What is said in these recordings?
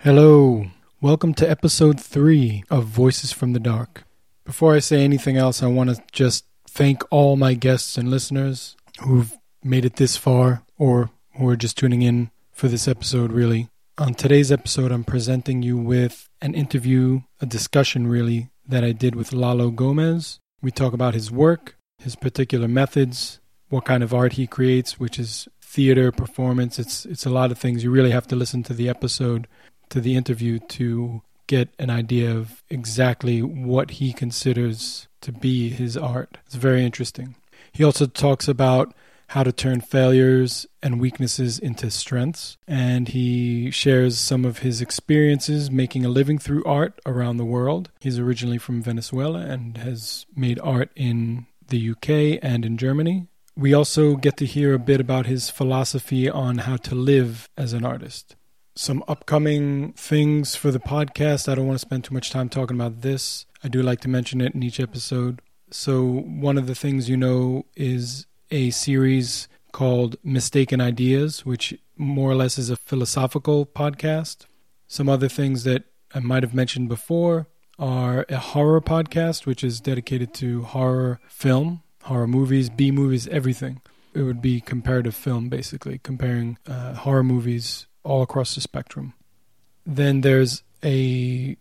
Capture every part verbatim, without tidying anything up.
Hello, welcome to episode three of Voices from the Dark. Before I say anything else, I want to just thank all my guests and listeners who've made it this far or who are just tuning in for this episode, really. On today's episode, I'm presenting you with an interview, a discussion really, that I did with Lalo Gomez. We talk about his work, his particular methods, what kind of art he creates, which is theater, performance. It's it's a lot of things. You really have to listen to the episode, to the interview, to get an idea of exactly what he considers to be his art. It's very interesting. He also talks about how to turn failures and weaknesses into strengths, and he shares some of his experiences making a living through art around the world. He's originally from Venezuela and has made art in the U K and in Germany. We also get to hear a bit about his philosophy on how to live as an artist. Some upcoming things for the podcast. I don't want to spend too much time talking about this. I do like to mention it in each episode. So one of the things you know is a series called Mistaken Ideas, which more or less is a philosophical podcast. Some other things that I might have mentioned before are a horror podcast, which is dedicated to horror film, horror movies, B-movies, everything. It would be comparative film, basically, comparing uh, horror movies all across the spectrum. Then there's a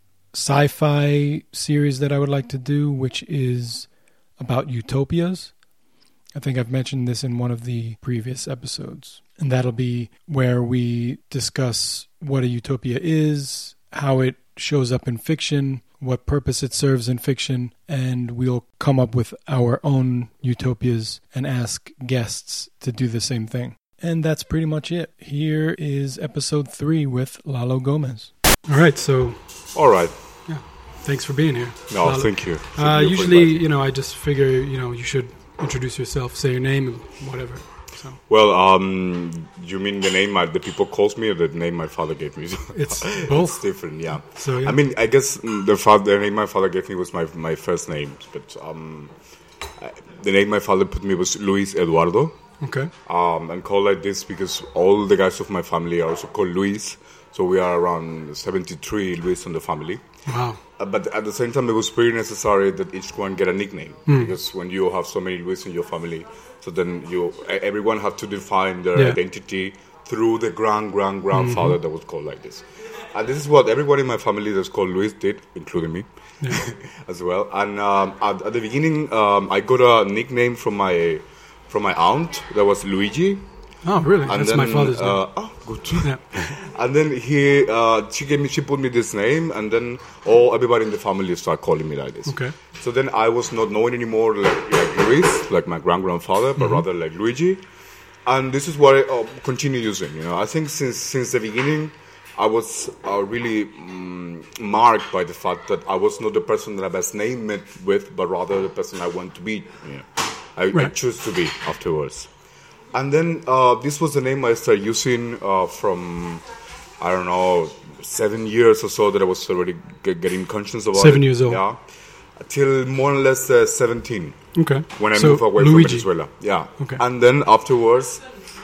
sci-fi series that I would like to do, which is about utopias. I think I've mentioned this in one of the previous episodes. And that'll be where we discuss what a utopia is, how it shows up in fiction, what purpose it serves in fiction, and we'll come up with our own utopias and ask guests to do the same thing. And that's pretty much it. Here is episode three with Lalo Gomez. All right, so... All right. Yeah, thanks for being here. No, Lalo. thank you. Thank uh, you usually, you know, I just figure, you know, you should introduce yourself, say your name, and whatever. So. Well, um, you mean the name my, the people calls me or the name my father gave me? It's both. It's different, yeah. So, yeah. I mean, I guess the, father, the name my father gave me was my my first name, but um, I, the name my father put me was Luis Eduardo. Okay. Um, I'm called like this because all the guys of my family are also called Luis. So we are around seventy-three Luis in the family. Wow. Uh, but at the same time, it was pretty necessary that each one get a nickname. Mm. Because when you have so many Luis in your family, so then you everyone have to define their yeah. identity through the grand, grand, grandfather mm-hmm. that was called like this. And this is what everyone in my family that's called Luis did, including me, yeah. as well. And um, at, at the beginning, um, I got a nickname from my... from my aunt, that was Luigi. Oh, really? And That's then, my father's name. Uh, oh, good. Yeah. And then he, uh, she gave me, she put me this name, and then all everybody in the family started calling me like this. Okay. So then I was not known anymore like, like Luis, like my grand grandfather, but mm-hmm. rather like Luigi. And this is what I uh, continue using. You know, I think since since the beginning, I was uh, really um, marked by the fact that I was not the person that I was named with, but rather the person I want to be. You know. I, right. I choose to be afterwards. And then uh, this was the name I started using uh, from, I don't know, seven years or so that I was already get, getting conscious about Seven it. years old. Yeah. Till more or less uh, seventeen. Okay. When I so moved away Luigi. from Venezuela. Yeah. Okay. And then afterwards,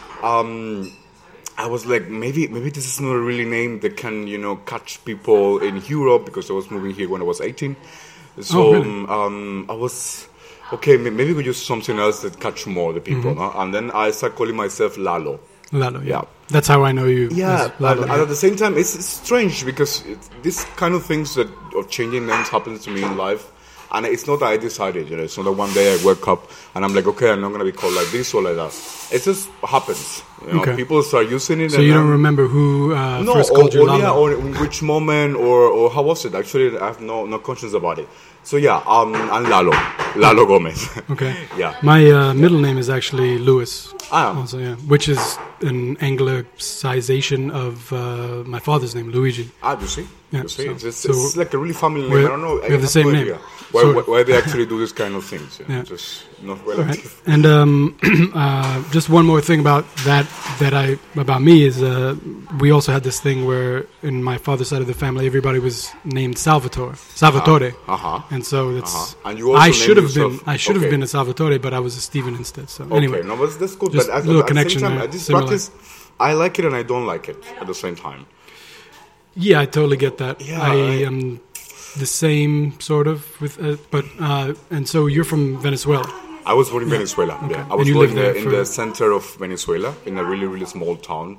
um, I was like, maybe maybe this is not a really name that can, you know, catch people in Europe, because I was moving here when I was eighteen. So oh, really? um, I was... okay, maybe we use something else that catch more the people, mm-hmm. no? And then I started calling myself Lalo. Lalo, yeah. yeah. That's how I know you. Yeah, Lalo, and, yeah. and at the same time, it's, it's strange because it, this kind of things that of changing names happens to me in life, and it's not that I decided. You know, it's not that one day I wake up and I'm like, okay, I'm not going to be called like this or like that. It just happens. You know, okay. People start using it. So and you don't then, remember who uh, no, first or, called you or, Lalo? Yeah, or in which moment, or, or how was it? Actually, I have no no conscience about it. So yeah, um, I'm Lalo, Lalo Gomez. Okay. Yeah. My uh, middle name is actually Louis. Ah. Also, yeah, which is an anglicization of uh, my father's name, Luigi. Ah, you see? Yeah, you see? so, it's, it's, so it's like a really family name. I don't know. We I have the same no name. Why, sort why, of. why they actually do this kind of things? Yeah. Yeah. Just not Right. relative. And um, uh, just one more thing about that that I about me is uh, we also had this thing where in my father's side of the family everybody was named Salvatore, Salvatore, Uh huh. and so it's. Uh-huh. And you also I should have yourself, been I should okay. have been a Salvatore, but I was a Steven instead. So Okay, anyway, no, but that's good. just But at, little at connection the same time, there, at this similar. practice, I like it and I don't like it at the same time. Yeah, I totally get that. Yeah, I I- am the same sort of with, uh, but uh, and so you're from Venezuela. I was born in Venezuela. Yeah, I And was you born lived in the, there in for- the center of Venezuela, in a really, really small town.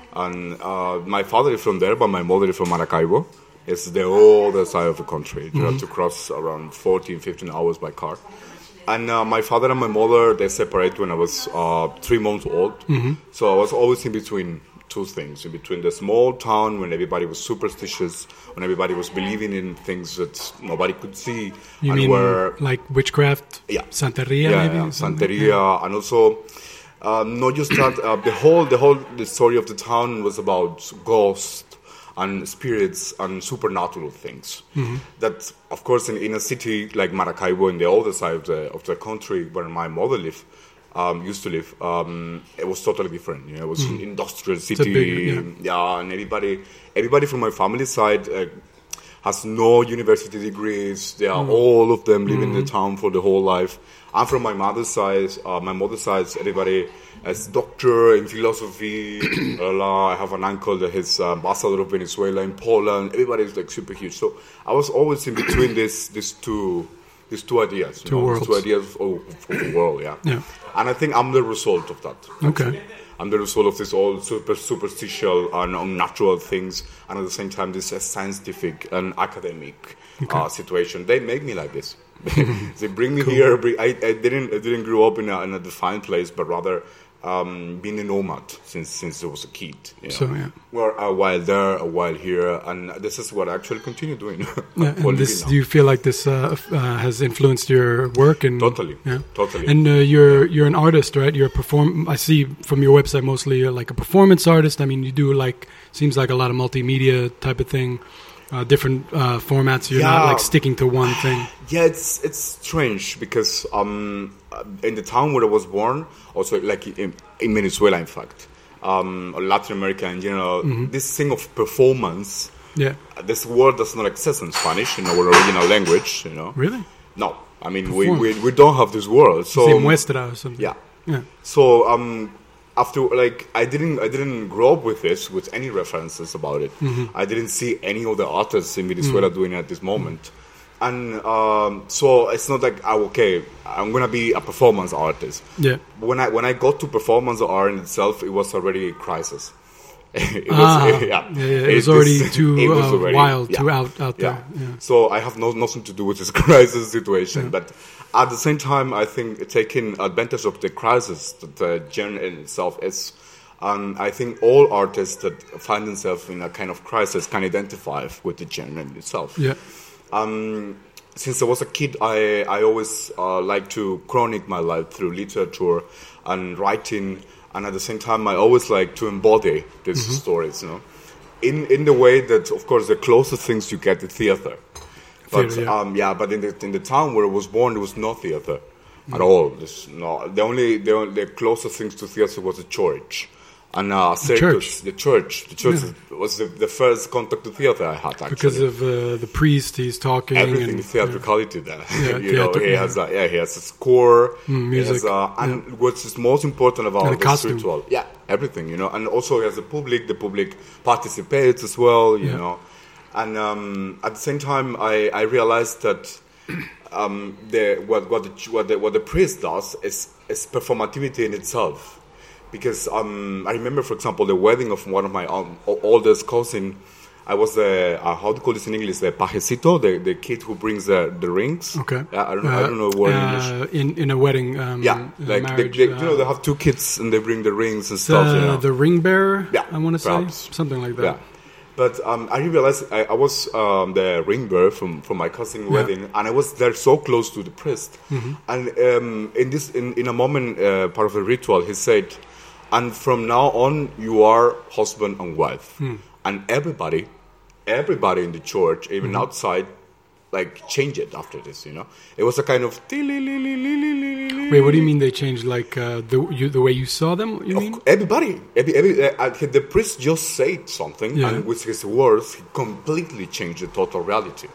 And uh, my father is from there, but my mother is from Maracaibo. It's the other side of the country. You Mm-hmm. have to cross around fourteen, fifteen hours by car. And uh, my father and my mother, they separated when I was uh, three months old. Mm-hmm. So I was always in between two things, in between the small town when everybody was superstitious, when everybody was believing in things that nobody could see. You and mean where, like witchcraft? Yeah. Santeria, yeah, maybe? yeah, something? Santeria, and also uh, not just that. Uh, the whole, the whole, the story of the town was about ghosts and spirits and supernatural things. Mm-hmm. That, of course, in, in a city like Maracaibo, in the other side of the of the country where my mother lived, um, used to live, um, it was totally different. You know, it was an industrial city. bigger, yeah. yeah, and everybody, everybody from my family side. Uh, has no university degrees. They are all of them living in the town for the whole life. I'm from my mother's side. Uh, my mother's side, everybody is doctor in philosophy. la, la. I have an uncle that is uh, ambassador of Venezuela in Poland. Everybody is like super huge. So I was always in between this, these two, these two ideas. you Two know, worlds. These two ideas of, of the world. Yeah. Yeah. And I think I'm the result of that. Okay. actually. I'm the result of this all super superstitial and unnatural things, and at the same time this uh, scientific and academic uh, situation. They make me like this. They bring me here. Bring, I, I didn't I didn't grow up in a, in a defined place, but rather um, being a nomad since since I was a kid. You know? So, yeah. Well, a while there, a while here, and this is what I actually continue doing. Yeah, for and living this, now. do you feel like this uh, f- uh, has influenced your work? And Totally, yeah, totally. And uh, you're you're an artist, right? You're a perform. I see from your website mostly you're like a performance artist. I mean, you do like seems like a lot of multimedia type of thing, uh, different uh, formats. You're not Yeah. like sticking to one thing. Yeah, it's it's strange because um, in the town where I was born, also like in, in Venezuela, in fact, um, or Latin America in general, this thing of performance, Yeah, uh, this word does not exist in Spanish in our original language. You know, really? no, I mean we, Perform. we we don't have this word. So Say muestra or something. yeah, Yeah. so um, after like I didn't I didn't grow up with this with any references about it. I didn't see any of the artists in Venezuela doing it at this moment, and um, so it's not like oh, okay, I'm gonna be a performance artist. Yeah. When I when I got to performance art in itself, it was already a crisis. it was, Ah, yeah, yeah, yeah, it was already too, it was uh, already- wild, yeah. too out out Yeah. there. Yeah. So I have no, nothing to do with this crisis situation. But at the same time, I think taking advantage of the crisis that the genre in itself is, um, I think all artists that find themselves in a kind of crisis can identify with the genre in itself. Yeah. Um, since I was a kid, I, I always uh, like to chronic my life through literature and writing. And at the same time, I always like to embody these stories, you know, in in the way that, of course, the closest things you get to theater. But Theater, yeah. um, yeah, but in the in the town where I was born, there was no theater at all. There's no, the only the, only, the closest things to theater was a church. And uh, circus, church. the church, the church Yeah. was the, the first contact to theater I had actually. Because of uh, the priest, he's talking. Everything and, is theatricality there. Yeah, you know, theater, he yeah. has a, yeah, he has a score. Mm, he has music, a, and what's is most important about And a the costume. ritual, yeah, everything, you know, and also he has the public. The public participates as well, you Yeah. know, and um, at the same time, I, I realized that um, the what what the what the, what the priest does is is performativity in itself. Because um, I remember, for example, the wedding of one of my um, oldest cousin. I was the uh, how do you call this in English? The pajecito, the, the kid who brings the, the rings. Okay. Yeah, I don't I don't know what in English. uh, in in a wedding. Um, Yeah, uh, like marriage, they, they, uh, you know, they have two kids and they bring the rings and the, stuff. You know? the ring bearer. Yeah, I want to say perhaps. something like that. Yeah, but um, I realized I, I was um, the ring bearer from, from my cousin's wedding, and I was there so close to the priest. Mm-hmm. And um, in this, in, in a moment, uh, part of the ritual, he said, "And from now on, you are husband and wife." Hmm. And everybody, everybody in the church, even Mm-hmm. outside, like changed it after this. You know, it was a kind of. Wait, what do you mean they changed? Like uh, the you, the way you saw them? You mean? Everybody, every, every, uh, the priest just said something, Yeah. and with his words, he completely changed the total reality.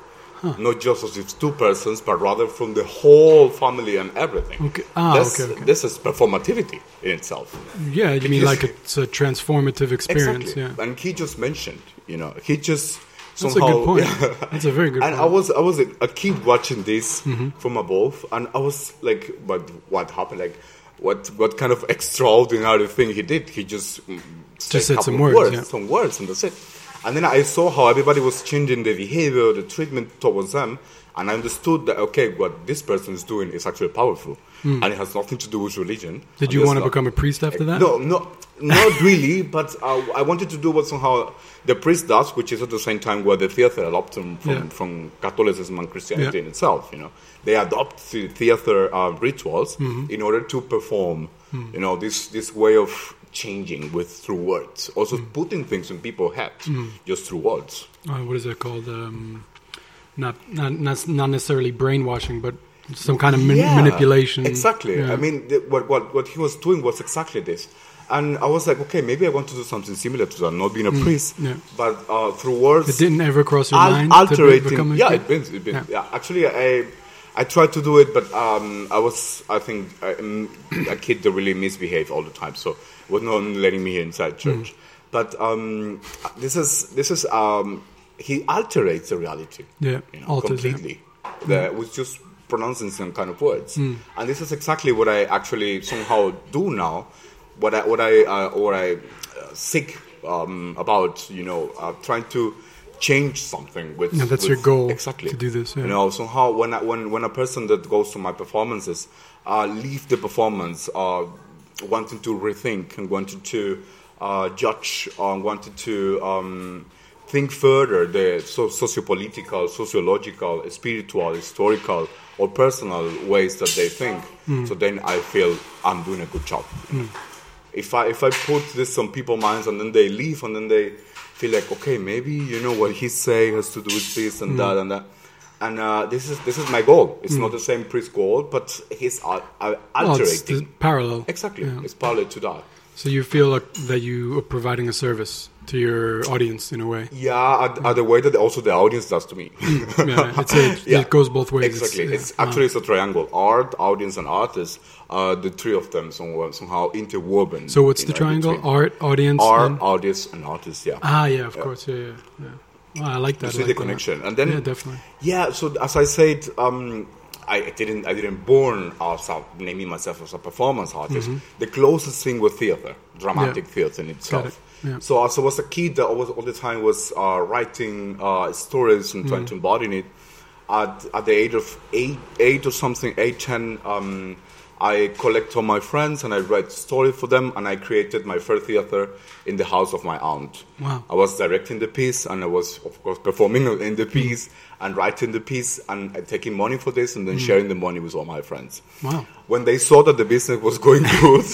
huh. not just as if two persons, but rather from the whole family and everything. Okay. Ah, this, okay, okay. This is performativity in itself. Yeah, you mean like it's a transformative experience. Exactly. Yeah. And he just mentioned, you know, he just That's somehow... a good point. Yeah. That's a very good and point. And I was, I was a, a kid watching this mm-hmm. from above, and I was like, but what happened? Like, what what kind of extraordinary thing he did? He just... Just said some words, words yeah. some words, and that's it. And then I saw how everybody was changing the behavior, the treatment towards them, and I understood that, okay, what this person is doing is actually powerful, mm. and it has nothing to do with religion. Did you want to not, become a priest after that? No, no, not really, but uh, I wanted to do what somehow the priest does, which is at the same time where the theater adopts from, from, yeah. from Catholicism and Christianity yeah. in itself, you know. They adopt the theater uh, rituals mm-hmm. in order to perform, mm. you know, this, this way of changing with through words, also mm. putting things in people's heads mm. just through words. Uh, what is that called? Um, not, not not not necessarily brainwashing, but some kind of man- yeah, manipulation. Exactly. Yeah. I mean, the, what what what he was doing was exactly this, and I was like, okay, maybe I want to do something similar to that, not being a mm. priest, yeah. but uh, through words. It didn't ever cross your al- mind alterating. to become a yeah, it been, it been, yeah. yeah. Actually, I. I tried to do it, but um, I was, I think, um, a kid that really misbehaved all the time, so was not letting me inside church. Mm. But um, this is, this is, um, he alterates the reality, yeah, you know, alters, completely, yeah. the, with just pronouncing some kind of words. Mm. And this is exactly what I actually somehow do now, what I, what I, uh, or I uh, seek um, about, you know, uh, trying to change something with. Yeah, that's with, your goal. Exactly. To do this. Yeah. You know, somehow when I, when when a person that goes to my performances uh, leave the performance uh, wanting to rethink and wanting to uh, judge or wanting to um, think further the so- socio-political, sociological, spiritual, historical, or personal ways that they think. Mm. So then I feel I'm doing a good job. Mm. If I if I put this on people's minds and then they leave and then they feel like, okay, maybe, you know, what he's saying has to do with this and mm. that and that. And uh, this is this is my goal. It's mm. not the same priest goal, but he's uh, uh, alterating. Well, it's parallel. Exactly. Yeah. It's parallel to that. So you feel like that you are providing a service to your audience in a way. Yeah, at, at the way that also the audience does to me. yeah, it's a, yeah, it goes both ways. Exactly. It's, it's yeah. actually it's a triangle. Art, audience, and artist. Uh, the three of them somehow, somehow interwoven. So what's the triangle? Between. Art, audience, art, and... audience, and artist. Yeah. Ah, yeah, of yeah. course. Yeah, yeah. yeah. Well, I like that. You see like the connection, that. and then yeah, definitely. Yeah. So as I said, um, I didn't I didn't born as a, naming myself as a performance artist. Mm-hmm. The closest thing was theater, dramatic yeah. theater in itself. It. Yeah. So as I was a kid that always all the time was uh, writing uh, stories and trying mm. to embody it. At at the age of eight, eight or something, eight, ten, um, I collect all my friends and I write stories for them, and I created my first theater in the house of my aunt. Wow. I was directing the piece, and I was, of course, performing in the piece and writing the piece and taking money for this and then mm. sharing the money with all my friends. Wow. When they saw that the business was going good,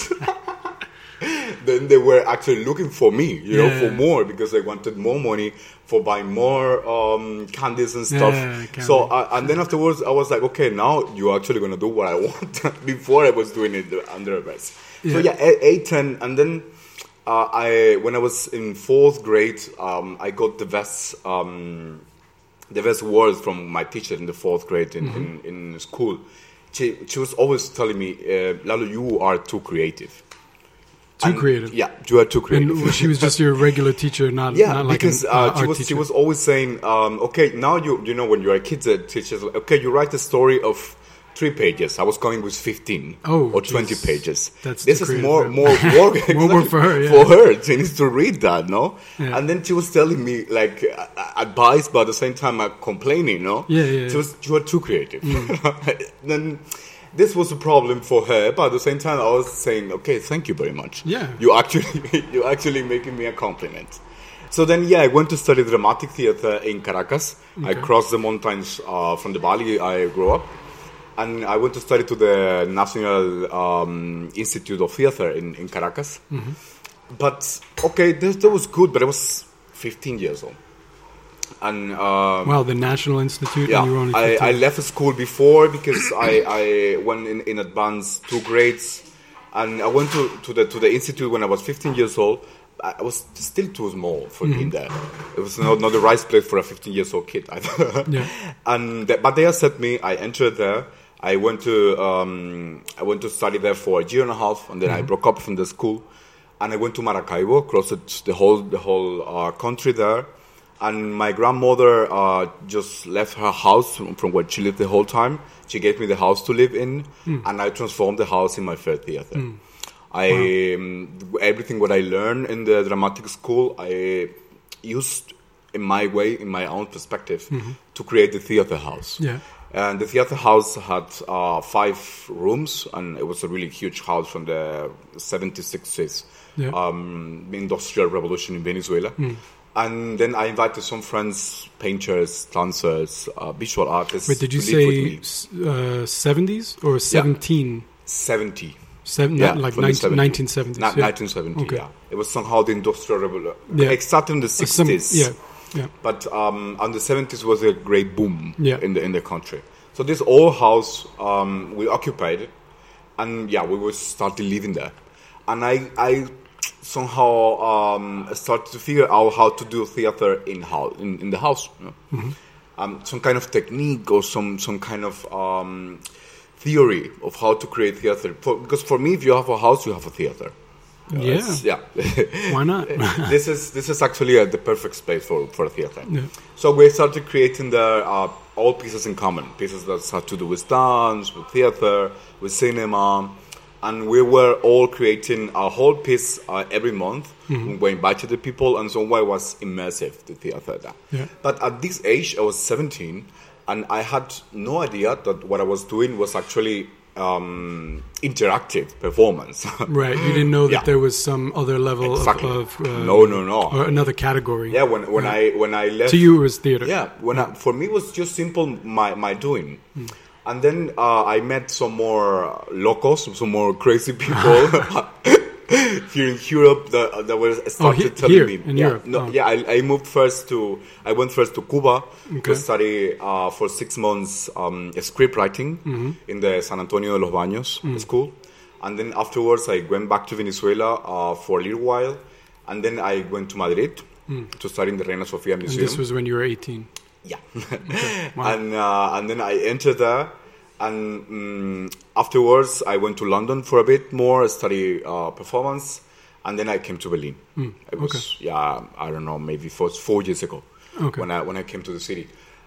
then they were actually looking for me, you yeah. know, for more, because they wanted more money for buying more um, candies and stuff. Yeah, so, uh, and then afterwards, I was like, okay, now you're actually going to do what I want. Before I was doing it under a vest. Yeah. So yeah, eight, ten, and then uh, I, when I was in fourth grade, um, I got the best, um, the best words from my teacher in the fourth grade in, mm-hmm. in, in school. She, she was always telling me, uh, Lalo, you are too creative. Too and, creative. Yeah, you are too creative. And she was just your regular teacher, not yeah, not like because an, uh, uh, she art was teacher. she was always saying, um, okay, now you you know when you're a kid, the teacher's like, okay, you write a story of three pages. I was coming with fifteen oh, or geez. twenty pages. That's this is more more work exactly, more work for her. Yeah. For her, she needs to read that, no? Yeah. And then she was telling me like uh, advice, but at the same time uh, complaining, no? Yeah, yeah. She was you are too creative. Mm. Then. This was a problem for her, but at the same time, I was saying, "Okay, thank you very much. Yeah, you actually, you actually making me a compliment." So then, yeah, I went to study dramatic theater in Caracas. Okay. I crossed the mountains uh, from the valley I grew up, and I went to study to the National um, Institute of Theater in, in Caracas. Mm-hmm. But okay, that, that was good, but I was fifteen years old. And um, wow, the National Institute. Yeah, and you were only I, I left school before because I, I went in, in advance two grades, and I went to, to the to the institute when I was fifteen years old. I was still too small for mm-hmm. being there. It was not, not the right place for a fifteen years old kid either. Yeah. And th- but they accepted me. I entered there. I went to um, I went to study there for a year and a half, and then mm-hmm. I broke up from the school, and I went to Maracaibo, crossed the whole the whole uh, country there. And my grandmother uh, just left her house from, from where she lived the whole time. She gave me the house to live in, mm. and I transformed the house in my first theater. Mm. I wow. um, everything what I learned in the dramatic school, I used in my way, in my own perspective, mm-hmm. to create the theater house. Yeah. And the theater house had uh, five rooms, and it was a really huge house from the seventies, sixties, yeah. um, industrial revolution in Venezuela. Mm. And then I invited some friends, painters, dancers, uh, visual artists. Wait, did you say uh, seventies or seventeen? Yeah. seventy. Seven, yeah, like nineteen, nineteen seventies. Na- yeah. nineteen seventy, okay. Yeah. It was somehow the industrial revolution. Yeah. It started in the sixties. Some, yeah. Yeah. But um, in the seventies was a great boom yeah. in the in the country. So this old house, um, we occupied it. And yeah, we were started living there. And I... I somehow um, started to figure out how to do theater in house, in, in the house. You know? Mm-hmm. um, some kind of technique or some, some kind of um, theory of how to create theater. For, because for me, if you have a house, you have a theater. Uh, yeah. Yeah. Why not? this is this is actually uh, the perfect space for, for a theater. Yeah. So we started creating the uh, all pieces in common. Pieces that have to do with dance, with theater, with cinema. And we were all creating a whole piece uh, every month. Mm-hmm. We invited the people, and so it was immersive, the theater. Yeah. But at this age, I was seventeen, and I had no idea that what I was doing was actually um, interactive performance. Right, you didn't know that yeah. there was some other level exactly. of... of uh, no, no, no. Or another category. Yeah, when when right. I when I left... To you, it was theater. Yeah, when I, for me, it was just simple, my, my doing. Mm. And then uh, I met some more locos, some more crazy people here in Europe that, that were started oh, he, telling here, me. In yeah, Europe. no, oh. yeah. I, I moved first to. I went first to Cuba okay. to study uh, for six months um, script writing mm-hmm. in the San Antonio de los Baños mm. school, and then afterwards I went back to Venezuela uh, for a little while, and then I went to Madrid mm. to study in the Reina Sofia Museum. And this was when you were eighteen. Yeah, okay. Wow. and uh, and then I entered there, and um, afterwards I went to London for a bit more, study uh, performance, and then I came to Berlin. Mm. It was okay. yeah, I don't know, maybe four, four years ago okay. when I when I came to the city.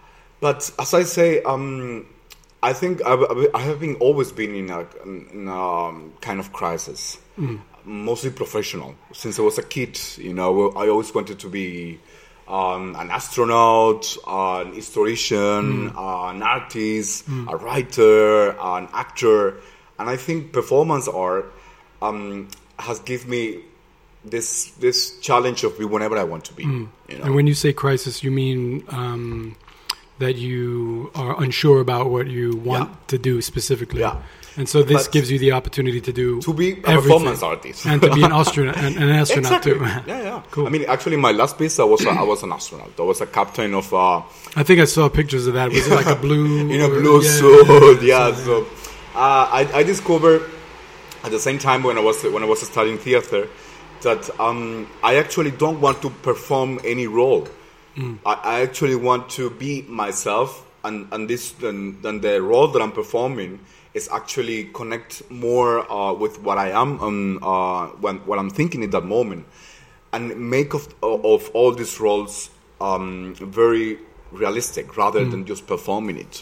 But as I say, um, I think I, I have been always been in a, in a kind of crisis, mm. mostly professional. Since I was a kid, you know, I always wanted to be. Um, an astronaut, uh, an historian, mm. uh, an artist, mm. a writer, uh, an actor, and I think performance art um, has given me this this challenge of being whenever I want to be. Mm. You know? And when you say crisis, you mean um, that you are unsure about what you want yeah. to do specifically. Yeah. And so this but gives you the opportunity to do to be a performance artist and to be an astronaut, an, an astronaut exactly. too. Yeah, yeah. Cool. I mean, actually, my last piece, I was a, I was an astronaut. I was a captain of. Uh, I think I saw pictures of that. Was it like a blue in a blue yeah, suit? Yeah. yeah. So, uh, I I discovered at the same time when I was when I was studying theater that um, I actually don't want to perform any role. Mm. I, I actually want to be myself, and and this and, and the role that I'm performing. Is actually connect more uh, with what I am and uh, when, what I'm thinking in that moment, and make of of all these roles um, very realistic rather mm. than just performing it.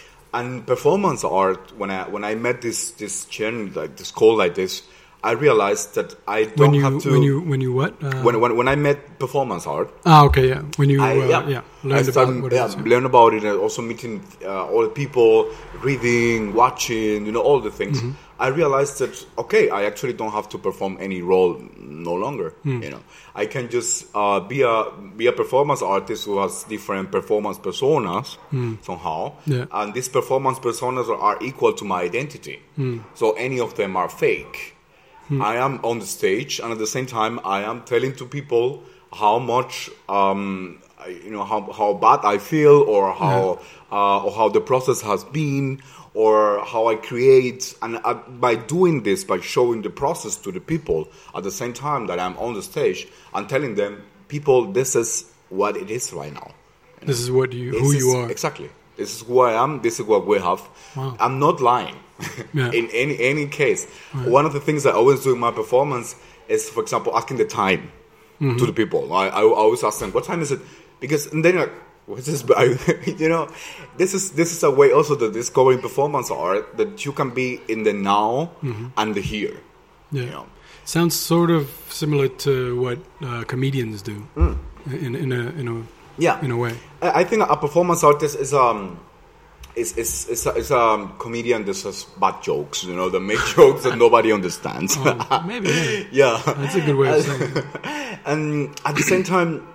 And performance art, when I when I met this this chain like this call like this, I realized that I don't when you, have to. When you when you what? Uh, when when when I met performance art. Ah, okay, yeah. When you I, uh, yeah, yeah learned started, about what yeah, it is. Yeah. learn about it, and also meeting uh, all the people, reading, watching, you know, all the things. Mm-hmm. I realized that okay, I actually don't have to perform any role no longer. Mm. You know, I can just uh, be a be a performance artist who has different performance personas mm. somehow, yeah. and these performance personas are, are equal to my identity. Mm. So any of them are fake. Hmm. I am on the stage, and at the same time, I am telling to people how much um, you know, how how bad I feel, or how yeah. uh, or how the process has been, or how I create. And uh, by doing this, by showing the process to the people at the same time that I'm on the stage, and telling them, people, this is what it is right now. You this know? is what you this who is, you are. Exactly. This is who I am. This is what we have. Wow. I'm not lying. Yeah. In any any case, right. One of the things I always do in my performance is, for example, asking the time mm-hmm. to the people. I, I always ask them, "What time is it?" Because and then, like, what's this? You know, this is this is a way also to discovering performance art, that you can be in the now mm-hmm. and the here. Yeah, you know? Sounds sort of similar to what uh, comedians do mm. in in a in a yeah in a way. I, I think a performance artist is um. It's, it's, it's, a, it's a comedian that says bad jokes, you know, that make jokes that nobody understands. Oh, maybe, yeah. yeah. That's a good way of saying it. And at the same time,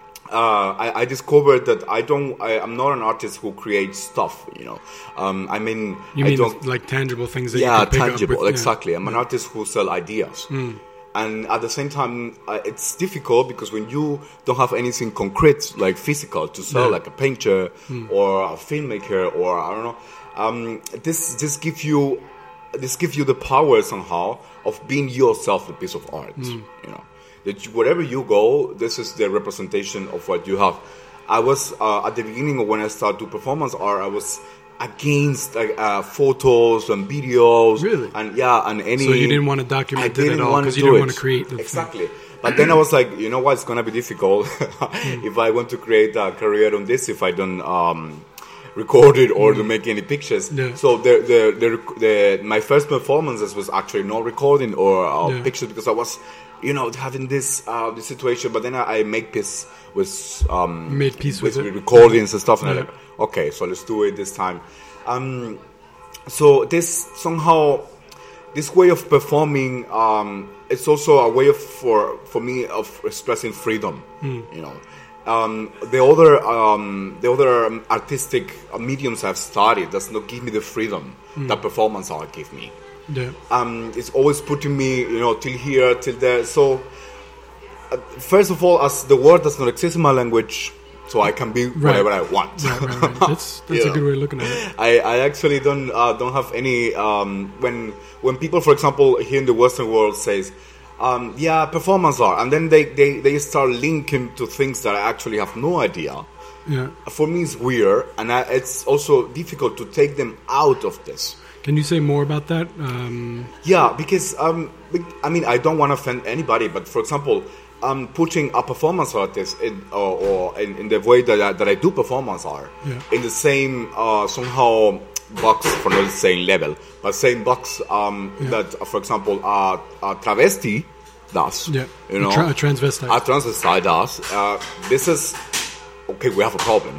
uh, I, I discovered that I don't, I, I'm not an artist who creates stuff, you know. Um, I mean... You mean I don't, like tangible things that yeah, you can pick tangible, up with, exactly. Yeah. I'm an artist who sells ideas. Mm. And at the same time, uh, it's difficult because when you don't have anything concrete, like physical, to sell, yeah. like a painter mm. or a filmmaker, or I don't know, um, this this gives you this gives you the power somehow of being yourself a piece of art. Mm. You know, that you, wherever you go, this is the representation of what you have. I was uh, at the beginning of when I started to performance art, I was against like uh, photos and videos, really, and yeah, and any. So you didn't want to document it at all because you didn't want to create the exactly. Thing. But then I was like, you know what? It's gonna be difficult mm. if I want to create a career on this. If I don't um, record it or mm. to make any pictures. Yeah. So the, the the the my first performances was actually no recording or uh, yeah. pictures because I was, you know, having this uh, this situation. But then I, I make peace with um, made peace with, with it. recordings and stuff, and yeah. I'm like, okay, so let's do it this time. Um, so this somehow, this way of performing, um, it's also a way of, for for me of expressing freedom. Mm. You know, um, the other um, the other artistic mediums I've studied does not give me the freedom mm. that performance art give me. Yeah. Um, it's always putting me, you know, till here, till there. So, uh, first of all, as the word does not exist in my language, so I can be right. whatever I want. Right, right, right. That's that's yeah. a good way of looking at it. I, I actually don't uh, don't have any um, when when people, for example, here in the Western world says, um, yeah, performance art, and then they, they, they start linking to things that I actually have no idea. Yeah. For me, it's weird, and I, it's also difficult to take them out of this. Can you say more about that? Um... Yeah, because um, I mean, I don't want to offend anybody, but for example, um, putting a performance artist in, or, or in, in the way that I, that I do performance art, yeah. in the same uh, somehow box, for not the same level, but same box um, yeah. that, uh, for example, uh, a travesti does. Yeah, you know, a, tra- a transvestite. A transvestite does. Uh, this is. Okay, we have a problem.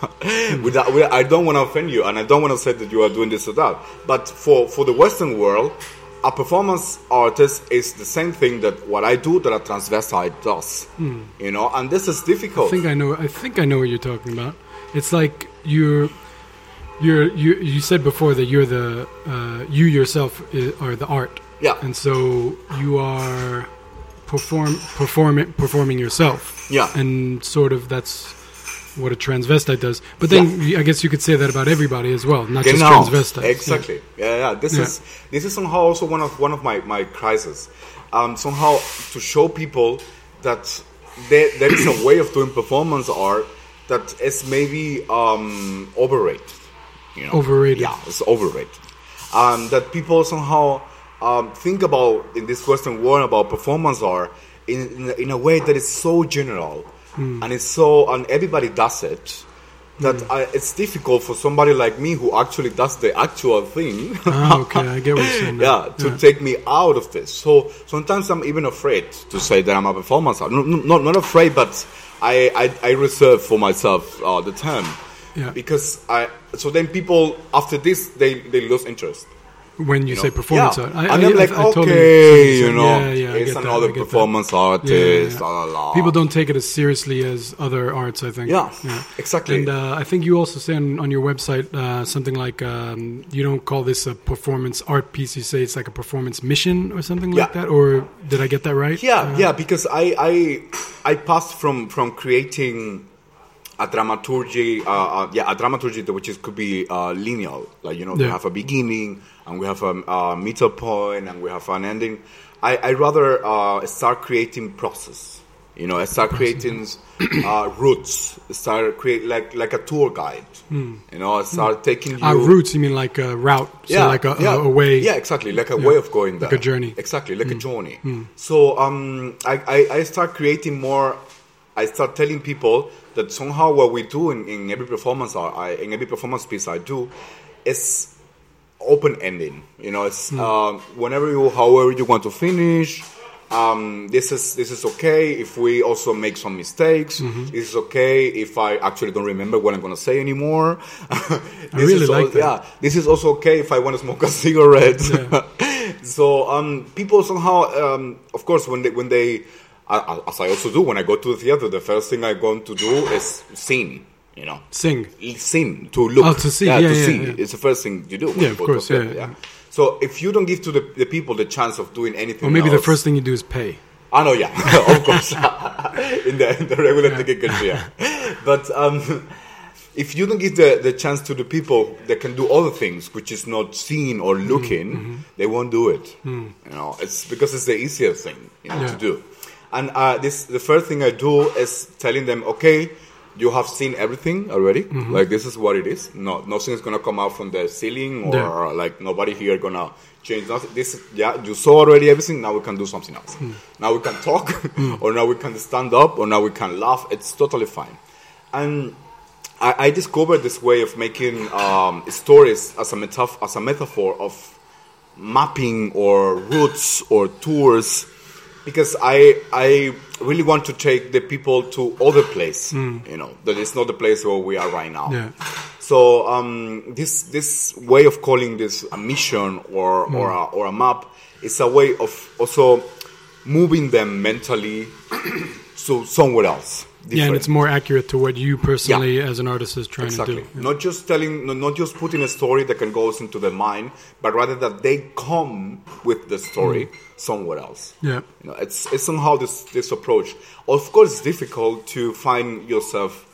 mm. with that, we, I don't want to offend you, and I don't want to say that you are doing this or that. But for, for the Western world, a performance artist is the same thing that what I do that a transvestite does. Mm. You know, and this is difficult. I think I know. I think I know what you're talking about. It's like you're, you're, you. You said before that you're the, uh, you yourself is, are the art. Yeah. And so you are perform, performing, performing yourself. Yeah. And sort of that's what a transvestite does. But then yeah. I guess you could say that about everybody as well, not genau. just transvestites. Exactly. Yeah, yeah. yeah. This yeah. is this is somehow also one of one of my my crises. Um, somehow to show people that there there is a way of doing performance art that is maybe um, overrated. You know? Overrated. Yeah, it's overrated. Um, that people somehow um, think about in this Western world about performance art in in, in a way that is so general. Mm. And it's so, and everybody does it, that mm. I, it's difficult for somebody like me who actually does the actual thing. Ah, okay, I get what you're saying. yeah, to yeah. take me out of this. So sometimes I'm even afraid to say that I'm a performance artist. No, no, not not afraid, but I, I, I reserve for myself uh, the term. Yeah. Because I, so then people, after this, they, they lose interest. When you, you know? say performance yeah. art, I, and I, I'm like, I, I okay, totally you know, yeah, yeah, it's another performance that. artist, yeah, yeah, yeah. la la la. People don't take it as seriously as other arts, I think. Yeah, yeah. exactly. And uh, I think you also say on, on your website uh, something like um, you don't call this a performance art piece. You say it's like a performance mission or something yeah. like that. Or did I get that right? Yeah, uh, yeah. Because I I I passed from from creating a dramaturgy, uh, uh, yeah, a dramaturgy which is could be uh, linear. Like, you know, Yeah. we have a beginning and we have a, a middle point and we have an ending. I I rather uh, start creating process. You know, I start creating uh, routes. Start create like like a tour guide. Mm. You know, I start mm. taking you. Uh, routes, you mean like a route? So yeah, like a, yeah, a, a way. Yeah, exactly, like a yeah. way of going there. Like a journey. Exactly, like mm. a journey. Mm. So um, I, I I start creating more. I start telling people that somehow what we do in, in every performance, I, in every performance piece I do, is open ending. You know, it's mm. uh, whenever you, however you want to finish. Um, this is this is okay if we also make some mistakes. Mm-hmm. This is okay if I actually don't remember what I'm going to say anymore. I really like also, that. Yeah, this is also okay if I want to smoke a cigarette. Yeah. So um, people somehow, um, of course, when they when they, uh, as I also do when I go to the theater, the first thing I'm going to do is sing. You know, sing, sing to look. Oh, to see, yeah, yeah, to yeah, see. Yeah. It's the first thing you do. Yeah, of course, yeah, yeah. yeah. So if you don't give to the, the people the chance of doing anything, or maybe else, the first thing you do is pay. I know, yeah, of course, in the in the regular yeah. ticket country, yeah. But um, if you don't give the, the chance to the people that can do other things, which is not seeing or looking, mm-hmm. they won't do it. Mm. You know, it's because it's the easier thing, you know, yeah. to do. And uh, this the first thing I do is telling them, okay, you have seen everything already. Mm-hmm. Like, this is what it is. No, nothing is gonna come out from the ceiling, or yeah. like nobody here gonna change nothing. This, yeah, you saw already everything. Now we can do something else. Mm. Now we can talk, mm. or now we can stand up, or now we can laugh. It's totally fine. And I, I discovered this way of making um, stories as a metaf- as a metaphor of mapping or routes or tours. Because I I really want to take the people to other place, mm. you know, that is not the place where we are right now. Yeah. So um, this this way of calling this a mission or mm. or a, or a map is a way of also moving them mentally to somewhere else. Different. Yeah, and it's more accurate to what you personally, yeah. as an artist, is trying exactly. to do. Yeah. Not just telling, not just putting a story that can go into the mind, but rather that they come with the story mm. somewhere else. Yeah, you know, it's it's somehow this this approach. Of course, it's difficult to find yourself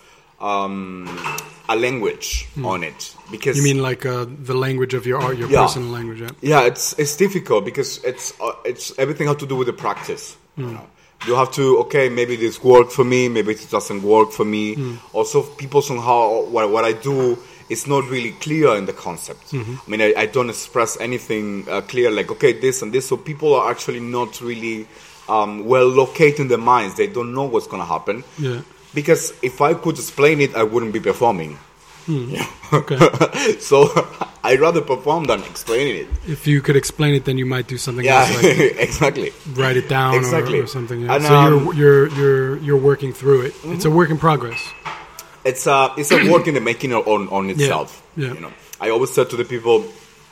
um, a language mm. on it, because you mean like uh, the language of your art, your yeah. personal language. Yeah, yeah, it's it's difficult because it's uh, it's everything has to do with the practice. Mm. You know? You have to, okay, maybe this worked for me, maybe it doesn't work for me. Mm. Also, people somehow, what, what I do is not really clear in the concept. Mm-hmm. I mean, I, I don't express anything uh, clear, like, okay, this and this. So people are actually not really um, well located in their minds. They don't know what's going to happen. Yeah. Because if I could explain it, I wouldn't be performing. Mm. Yeah. Okay. So I'd rather perform than explaining it. If you could explain it, then you might do something yeah, else. Like exactly. Write it down exactly. or, or something. Yeah. And, so um, you're you're you're you're working through it. Mm-hmm. It's a work in progress. It's a it's a work in the making on on itself. Yeah. Yeah. You know, I always said to the people.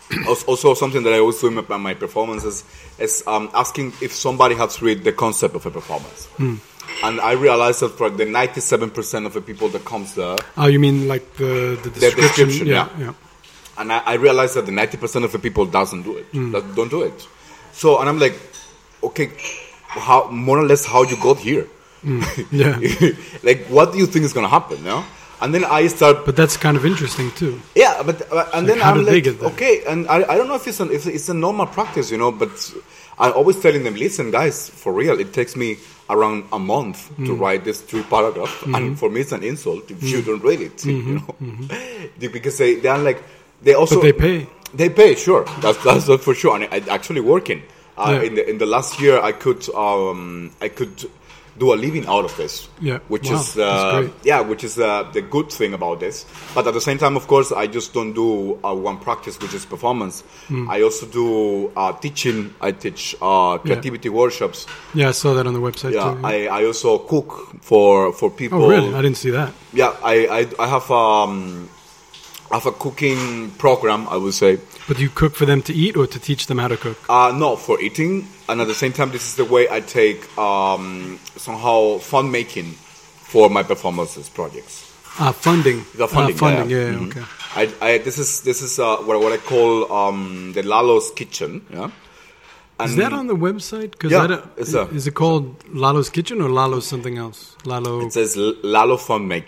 Also, something that I always do in my, my performances is um, asking if somebody has read the concept of a performance. Mm. And I realized that for the ninety-seven percent of the people that comes there... Oh, you mean like the, the description? The description, yeah. yeah. yeah. And I, I realized that the ninety percent of the people doesn't do it. Mm. That don't do it. So, and I'm like, okay, how more or less how you got here? Mm. Yeah. Like, what do you think is going to happen, no? And then I start... But that's kind of interesting, too. Yeah, but... Uh, and like then how I'm did like, they get there? Okay, and I, I don't know if it's, an, if it's a normal practice, you know, but I'm always telling them, listen, guys, for real, it takes me around a month mm. to write this three paragraph, mm-hmm. and for me it's an insult if mm. you don't read it, mm-hmm. you know, mm-hmm. because they, they are like... They also... But they pay. They pay, sure. That's that's for sure. And I, actually working. Uh, yeah. In the in the last year, I could um, I could do a living out of this. Yeah, which wow. is uh, yeah, which is uh, the good thing about this. But at the same time, of course, I just don't do uh, one practice, which is performance. Mm. I also do uh, teaching. I teach uh, creativity yeah. workshops. Yeah, I saw that on the website. Yeah, too, yeah. I, I also cook for for people. Oh, really? I didn't see that. Yeah, I I, I have um. I have a cooking program, I would say. But you cook for them to eat or to teach them how to cook? Uh, no, for eating. And at the same time, this is the way I take um, somehow fun making for my performances projects. Ah, funding. The funding, uh, funding yeah. yeah, yeah mm-hmm. okay. I, I, this is this is uh, what, what I call um, the Lalo's Kitchen. Yeah. And is that on the website? Cause yeah, I don't, it's a, is it called Lalo's Kitchen or Lalo's something else? Lalo. It says Lalo Fun Making.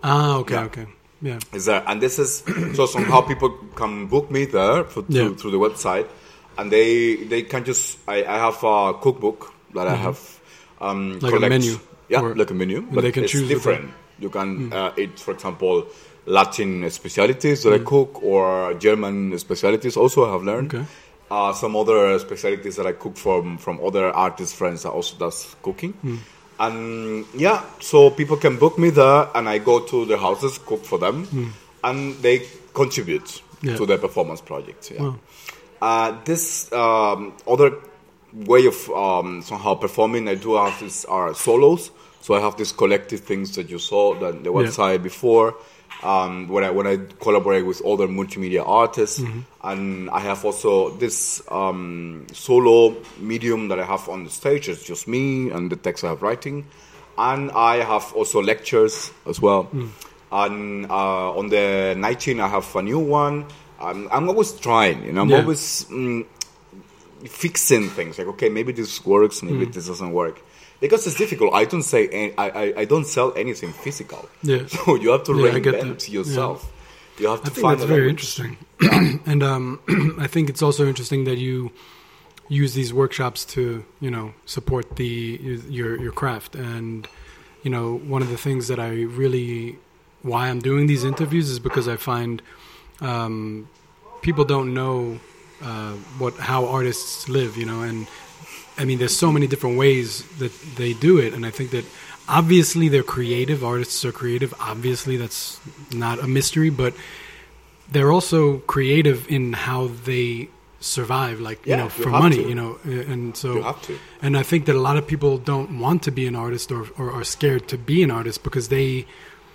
Ah, okay, Yeah. okay. Yeah. Is there, and this is so somehow people can book me there for, Yeah. through, through the website, and they they can just I, I have a cookbook that I have um, Like a collect- menu, yeah, or- like a menu, and but they can it's choose different. You can uh, eat, for example, Latin specialties that I cook, or German specialties. Also, I have learned. Okay. Uh, some other specialties that I cook from from other artist friends that also does cooking. And yeah, so people can book me there, and I go to their houses, cook for them, and they contribute Yeah. to the performance project. Yeah. Wow. Uh, this um, other way of um, somehow performing I do have is are solos. So I have these collective things that you saw on the website Yeah. before. Um, when I when I collaborate with other multimedia artists, and I have also this um, solo medium that I have on the stage. It's just me and the text I have writing, and I have also lectures as well. And uh, on the nineteenth, I have a new one. I'm, I'm always trying, you know. I'm Yeah. always mm, fixing things. Like, okay, maybe this works, maybe this doesn't work. Because it's difficult. I don't say any, I, I I don't sell anything physical. Yeah. So you have to Yeah, I get reinvent that. yourself. You have to I think find that's a very language. interesting. And um, I think it's also interesting that you use these workshops to, you know, support the your your craft. And, you know, one of the things that I really, why I'm doing these interviews is because I find um, people don't know uh, what how artists live, you know, and I mean, there's so many different ways that they do it, and I think that obviously they're creative. Artists are creative. Obviously, that's not a mystery, but they're also creative in how they survive, like, Yeah, you know, you for have money, to. you know, and so, You have to. and I think that a lot of people don't want to be an artist or, or are scared to be an artist because they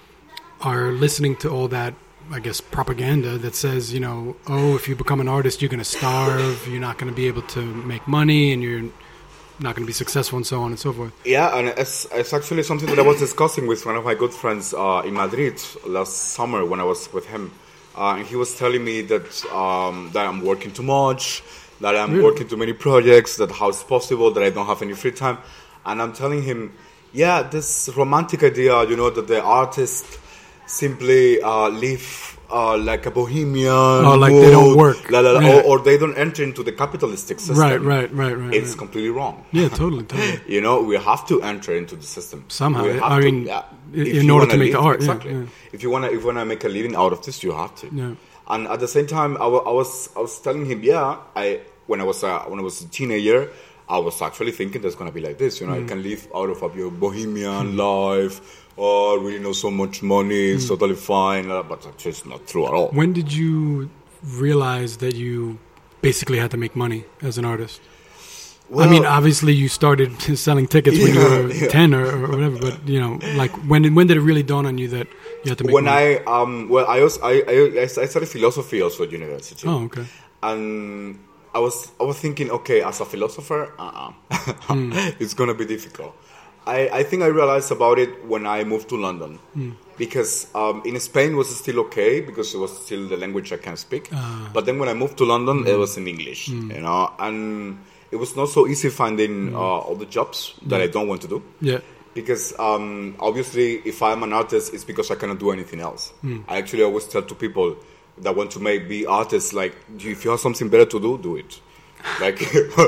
are listening to all that, I guess, propaganda that says, you know, oh, if you become an artist, you're going to starve, you're not going to be able to make money, and you're not going to be successful, and so on and so forth. Yeah, and it's, it's actually something that I was discussing with one of my good friends uh, in Madrid last summer when I was with him. Uh, and he was telling me that um, that I'm working too much, that I'm Really? working too many projects, that how it's possible that I don't have any free time. And I'm telling him, yeah, this romantic idea, you know, that the artist simply uh, live uh, like a bohemian. Oh, like they don't mood, work. la, la, la, Yeah. or, or they don't enter into the capitalistic system. Right, right, right, right. It's right. completely wrong. Yeah, totally, totally. You know, we have to enter into the system Somehow. We have I to, mean, yeah. in If you order wanna to make live- the art, yeah, exactly. yeah. If you wanna, if you wanna make a living out of this, you have to. Yeah. And at the same time, I, wa- I was, I was telling him, yeah, I when I was uh, when I was a teenager, I was actually thinking that's gonna be like this. You know, Mm. I can live out of a your bohemian life. Oh, really, know so much money, Mm. it's totally fine. Uh, but it's just not true at all. When did you realize that you basically had to make money as an artist? I mean, Well- obviously you started selling tickets when Yeah, you were yeah. ten or, or whatever, but, you know, like, when did, when did it really dawn on you that you had to make When money? I um well I was I, I I studied philosophy also at university. Oh, okay. And I was I was thinking, okay, as a philosopher, uh-uh. it's gonna be difficult. I, I think I realized about it when I moved to London, because um, in Spain it was still okay because it was still the language I can speak. But then when I moved to London, it was in English, you know, and it was not so easy finding uh, all the jobs that I don't want to do. Yeah. Because um, obviously, if I'm an artist, it's because I cannot do anything else. I actually always tell to people that want to make be artists, like, if you have something better to do, do it. Like,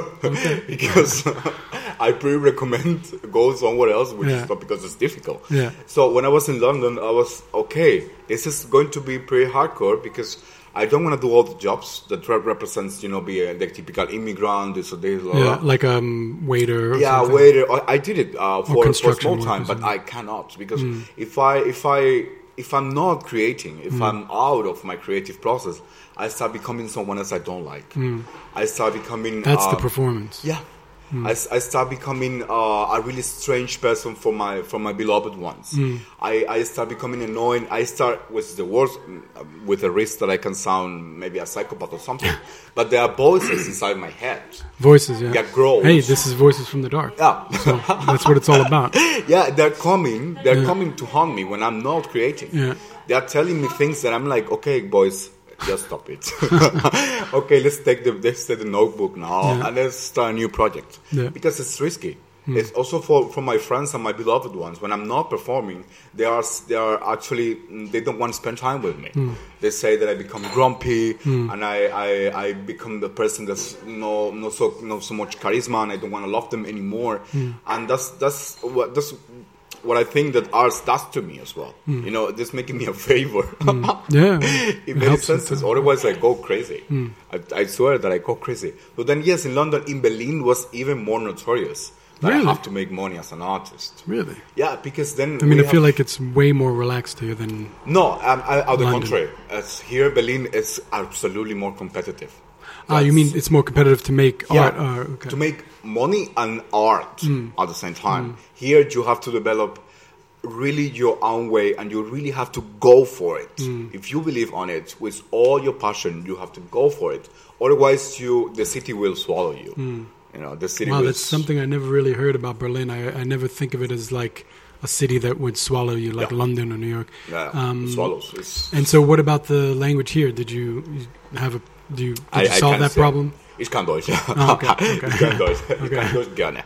because I pretty recommend go somewhere else, which Yeah. is not because it's difficult. Yeah. So when I was in London, I was okay. This is going to be pretty hardcore because I don't want to do all the jobs that re- represents, you know, be a, the typical immigrant. This or this. blah, Yeah, blah. like um waiter or Yeah, something. waiter. I, I did it uh, for, for a construction small work time, or but something. I cannot because if I if I if I'm not creating, if I'm out of my creative process, I start becoming someone else I don't like. I start becoming That's uh, the performance. yeah. I, s- I start becoming uh, a really strange person for my for my beloved ones. I, I start becoming annoying. I start with the worst, uh, with the risk that I can sound maybe a psychopath or something. But there are voices inside my head. Voices, yeah. Yeah, growls. Hey, this is Voices from the Dark. Yeah. So that's what it's all about. Yeah, they're coming. They're coming to haunt me when I'm not creating. Yeah. They are telling me things that I'm like, okay, boys, just stop it. Okay, let's take the let's take the notebook now Yeah. and let's start a new project Yeah. because it's risky. Mm. It's also for, for my friends and my beloved ones. When I'm not performing, they are they are actually they don't want to spend time with me. Mm. They say that I become grumpy mm. and I, I, I become the person that's no no so no so much charisma, and I don't want to love them anymore. Mm. And that's that's what that's what I think that art does to me as well. Mm. You know, just making me a favor. Mm. Yeah, it makes sense. Otherwise, I go crazy. Mm. I, I swear that I go crazy. But then, yes, in London, in Berlin, was even more notorious. Really? I have to make money as an artist. Really? Yeah, because then... I mean, I feel like it's way more relaxed here than... No, um, I, on the contrary. As here, Berlin is absolutely more competitive. Ah, you mean it's more competitive to make yeah, art? Uh, okay. To make money and art mm. at the same time. Mm. Here, you have to develop really your own way, and you really have to go for it. Mm. If you believe on it with all your passion, you have to go for it. Otherwise, you the city will swallow you. Mm. You know, the city. Wow, will that's something I never really heard about Berlin. I, I never think of it as like a city that would swallow you, like yeah. London or New York. Yeah, um, it swallows. It's and so, what about the language here? Did you have a do you, did I, you solve that say. problem? Ich kann Deutsch. Oh, okay, okay. Ich kann Deutsch. Ich okay. kann Deutsch gerne.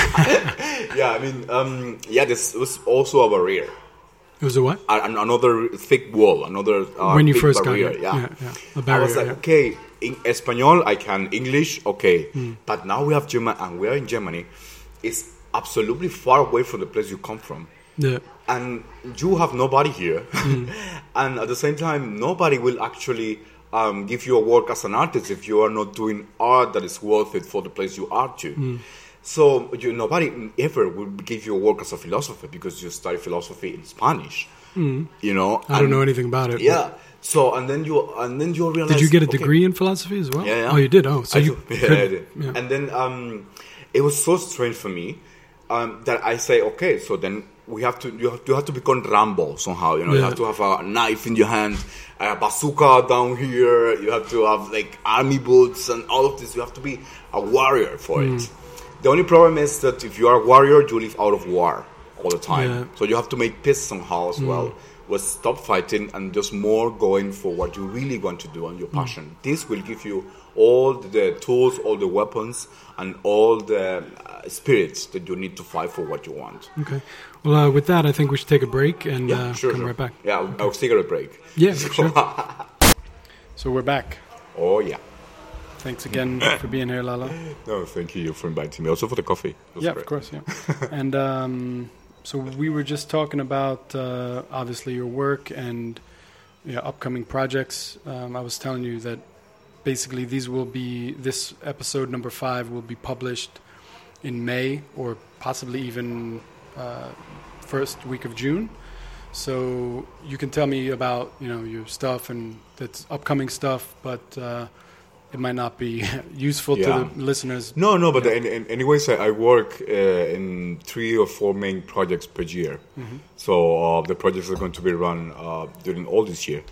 Yeah, I mean, um, yeah, this was also a barrier. It was a what? An, another thick wall, another uh, when you big first barrier. got it. Yeah. Yeah, yeah. A barrier, I was like, yeah. okay, in Espanol I can, English, okay, mm. but now we have German, and we are in Germany. It's absolutely far away from the place you come from. Yeah. And you have nobody here, mm. and at the same time, nobody will actually um, give you a work as an artist if you are not doing art that is worth it for the place you are to. Mm. So you, nobody ever will give you a work as a philosopher because you study philosophy in Spanish. Mm. You know, I don't know anything about it. Yeah. So and then you and then you realize. Did you get a okay, degree in philosophy as well? Yeah, yeah. Oh, you did. Oh, so I you. Do. Could, yeah, I did. Yeah. And then um, it was so strange for me um, that I say, okay, so then we have to you have, you have to become Rambo somehow. You know, yeah. you have to have a knife in your hand, a bazooka down here. You have to have like army boots and all of this. You have to be a warrior for mm. it. The only problem is that if you are a warrior, you live out of war all the time. Yeah. So you have to make peace somehow as mm. well. Was stop fighting and just more going for what you really want to do and your passion. Mm. This will give you all the tools, all the weapons, and all the uh, spirits that you need to fight for what you want. Okay. Well, uh, with that, I think we should take a break and yeah, uh, sure, come sure. right back. Yeah, I'll, I'll take a break. Yeah, sure. So we're back. Oh, yeah. Thanks again for being here, Lalo. No, thank you for inviting me. Also for the coffee. Yeah, great. Of course, yeah. And um, so we were just talking about, uh, obviously, your work and you know, upcoming projects. Um, I was telling you that basically these will be, this episode number five will be published in May or possibly even uh, first week of June. So you can tell me about, you know, your stuff and that's upcoming stuff, but uh, it might not be useful yeah. to the listeners. No, no, but yeah. in, in, anyways, I, I work uh, in three or four main projects per year. Mm-hmm. So uh, the projects are going to be run uh, during all this year.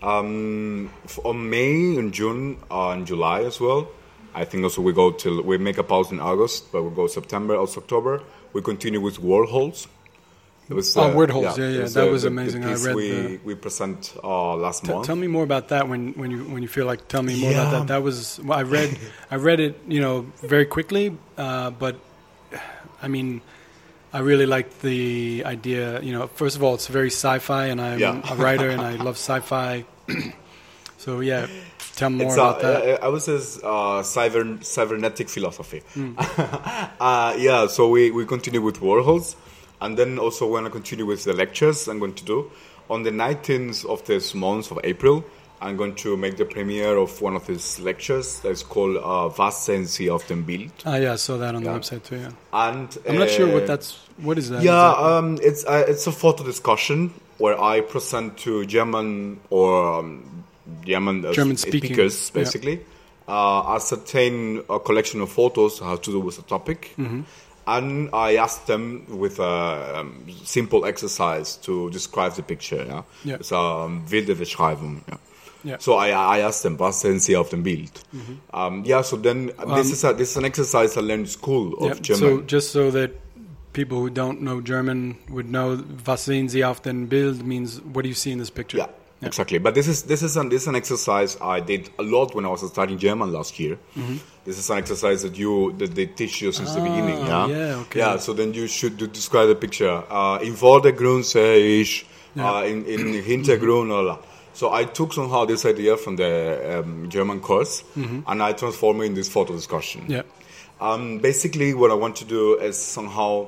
Um, on May and June uh, and July as well. I think also we go till we make a pause in August, but we go September or October. We continue with Warhols. It was, oh, uh, Word Holes, yeah, yeah, yeah. That uh, was the, amazing. The I read we, the... we present uh, last T- month. Tell me more about that when, when you when you feel like tell me more yeah. about that. That was well, I read I read it you know very quickly, uh, but I mean I really liked the idea. You know, first of all, it's very sci-fi, and I'm yeah. a writer, and I love sci-fi. So yeah, tell me more it's about a, that. I would say uh, cyber cybernetic philosophy. Mm. uh, yeah, so we, we continue with Warhols. And then also when I continue with the lectures I'm going to do, on the nineteenth of this month of April, I'm going to make the premiere of one of his lectures that's called uh, Was sehen Sie auf dem Bild? Ah, yeah, I saw that on yeah. the website too, yeah. And I'm not uh, sure what that's, what is that? Yeah, exactly? um, it's, uh, it's a photo discussion where I present to German or um, German, uh, German speakers, basically, yeah. uh, a certain a collection of photos that have to do with a topic. Mm-hmm. And I asked them with a um, simple exercise to describe the picture. Yeah, yeah. It's a um, wilde Beschreibung. Yeah. Yeah. So I, I asked them, was sehen Sie auf dem Bild? Mm-hmm. Um, yeah. So then um, this is a, this is an exercise I learned in school of yeah, German. So just so that people who don't know German would know, was sehen Sie auf dem Bild means what do you see in this picture? Yeah. Yeah. Exactly. But this is this is an this is an exercise I did a lot when I was studying German last year. Mm-hmm. This is an exercise that you that they teach you since ah, the beginning. Yeah. Yeah. Okay. Yeah. So then you should do, describe the picture. Uh, in Vordergrund sehe ich, Yeah. uh, in in Hintergrund. Mm-hmm. So I took somehow this idea from the um, German course, mm-hmm. and I transformed it in this photo discussion. Yeah. Um, basically, what I want to do is somehow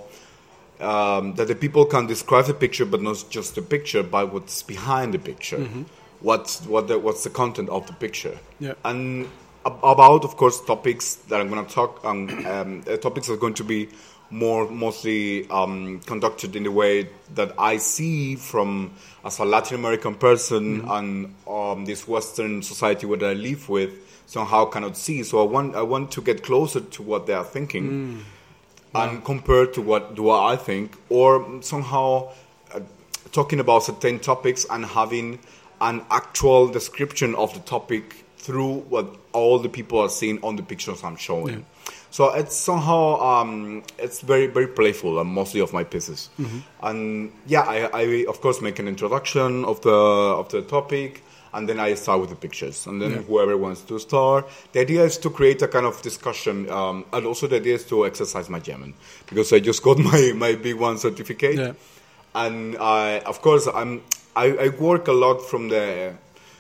um, that the people can describe the picture, but not just the picture, but what's behind the picture. Mm-hmm. What's what the, what's the content of the picture? Yeah. And ab- about, of course, topics that I'm going to talk on. Um, uh, topics are going to be more mostly um, conducted in the way that I see from as a Latin American person mm-hmm. and um, this Western society where I live with somehow cannot see. So I want I want to get closer to what they are thinking mm. and yeah. compare to what do I think, or somehow uh, talking about certain topics and having an actual description of the topic through what all the people are seeing on the pictures I'm showing. Yeah. So it's somehow, um, it's very, very playful, and mostly of my pieces. Mm-hmm. And yeah, I, I, of course, make an introduction of the of the topic, and then I start with the pictures. And then yeah. whoever wants to start. The idea is to create a kind of discussion, um, and also the idea is to exercise my German, because I just got my, my B one certificate. Yeah. And I, of course, I'm, I, I work a lot from the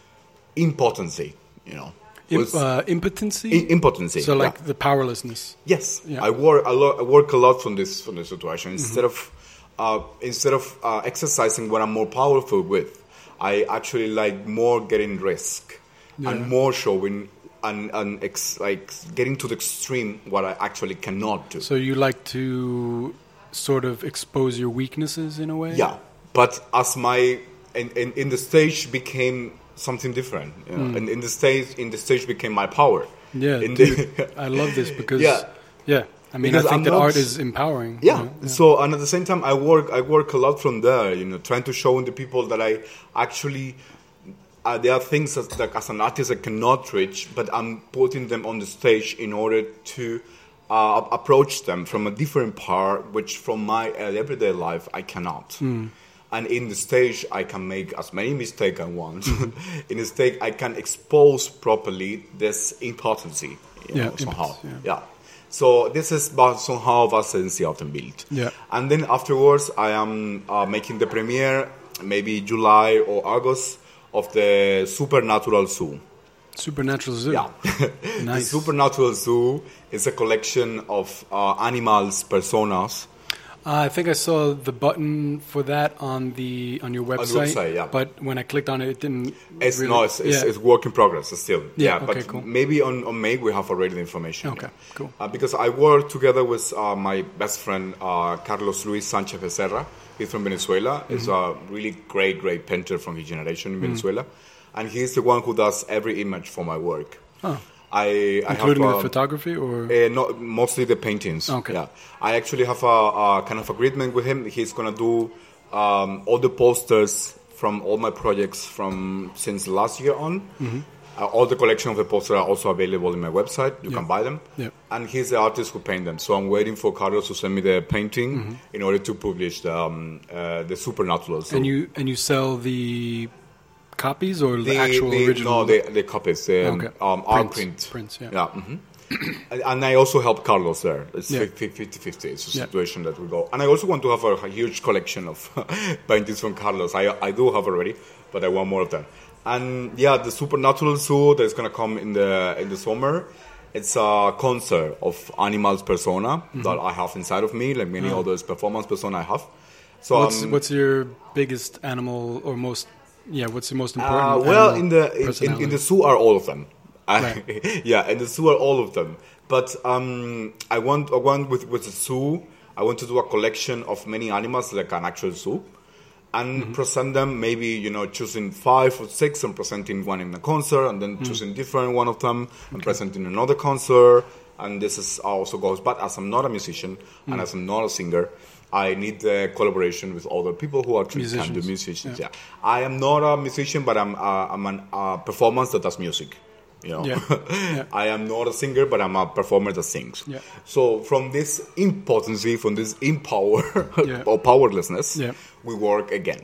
impotency, you know. Imp, uh, impotency? I, impotency. So like yeah. the powerlessness. Yes, yeah. I work a lot. I work a lot from this from this situation. Instead mm-hmm. of uh, instead of uh, exercising what I'm more powerful with, I actually like more getting risk yeah. and more showing and and ex, like getting to the extreme what I actually cannot do. So you like to sort of expose your weaknesses in a way. Yeah, but as my in in, in the stage became something different, you know? mm. and in the stage, in the stage became my power. Yeah, in dude, the I love this because yeah, yeah. I mean, because I think I'm that not, art is empowering. Yeah. You know? yeah. So, and at the same time, I work, I work a lot from there. You know, trying to show the people that I actually uh, there are things that, that as an artist I cannot reach, but I'm putting them on the stage in order to uh, approach them from a different part, which from my uh, everyday life I cannot. Mm. And in the stage, I can make as many mistakes I want. In the stage, I can expose properly this impotency, you know, yeah, somehow. Yeah. yeah. So this is somehow was Esencia of the Bild. Yeah. And then afterwards, I am uh, making the premiere, maybe July or August, of the Supernatural Zoo. Supernatural Zoo? Yeah. Nice. The Supernatural Zoo is a collection of uh, animals, personas. Uh, I think I saw the button for that on the on your website. On the website, yeah. But when I clicked on it, it didn't. It's really, no, it's, it's, yeah. it's work in progress still. Yeah, yeah okay, but cool. maybe on, on May we have already the information. Okay, yeah. cool. Uh, because I work together with uh, my best friend uh, Carlos Luis Sanchez Becerra. He's from Venezuela. Mm-hmm. He's a really great, great painter from his generation in mm-hmm. Venezuela, and he's the one who does every image for my work. Oh. I, I Including have, the uh, photography, or uh, not mostly the paintings. Okay. Yeah, I actually have a, a kind of agreement with him. He's gonna do um, all the posters from all my projects from since last year on. Mm-hmm. Uh, all the collection of the posters are also available in my website. You yeah. can buy them. Yeah. And he's the artist who paint them. So I'm waiting for Carlos to send me the painting mm-hmm. in order to publish the um, uh, the Supernatural. So and you and you sell the copies or the, the actual the, original? No, the, the copies. The, okay. um, our print. Prints, yeah. yeah mm-hmm. and, and I also help Carlos there. It's yeah. fifty-fifty. It's a yeah. situation that we go. And I also want to have a, a huge collection of paintings from Carlos. I I do have already, but I want more of them. And yeah, the Supernatural Zoo that's going to come in the in the summer. It's a concert of animals persona mm-hmm. that I have inside of me, like many oh. others performance persona I have. So what's, um, what's your biggest animal or most... Yeah, what's the most important? Uh, well, in the in, in the zoo are all of them. Right. I, yeah, in the zoo are all of them. But um, I want, I want with with the zoo, I want to do a collection of many animals, like an actual zoo, and mm-hmm. present them. Maybe you know, choosing five or six and presenting one in a concert, and then mm-hmm. choosing different one of them and okay. presenting another concert. And this is also goes. But as I'm not a musician mm-hmm. and as I'm not a singer, I need the collaboration with other people who actually musicians. can do musicians. Yeah. yeah, I am not a musician, but I'm uh, I'm a uh, performance that does music. You know, yeah. Yeah. I am not a singer, but I'm a performer that sings. Yeah. So from this impotency, from this impower yeah. or powerlessness, yeah. we work again.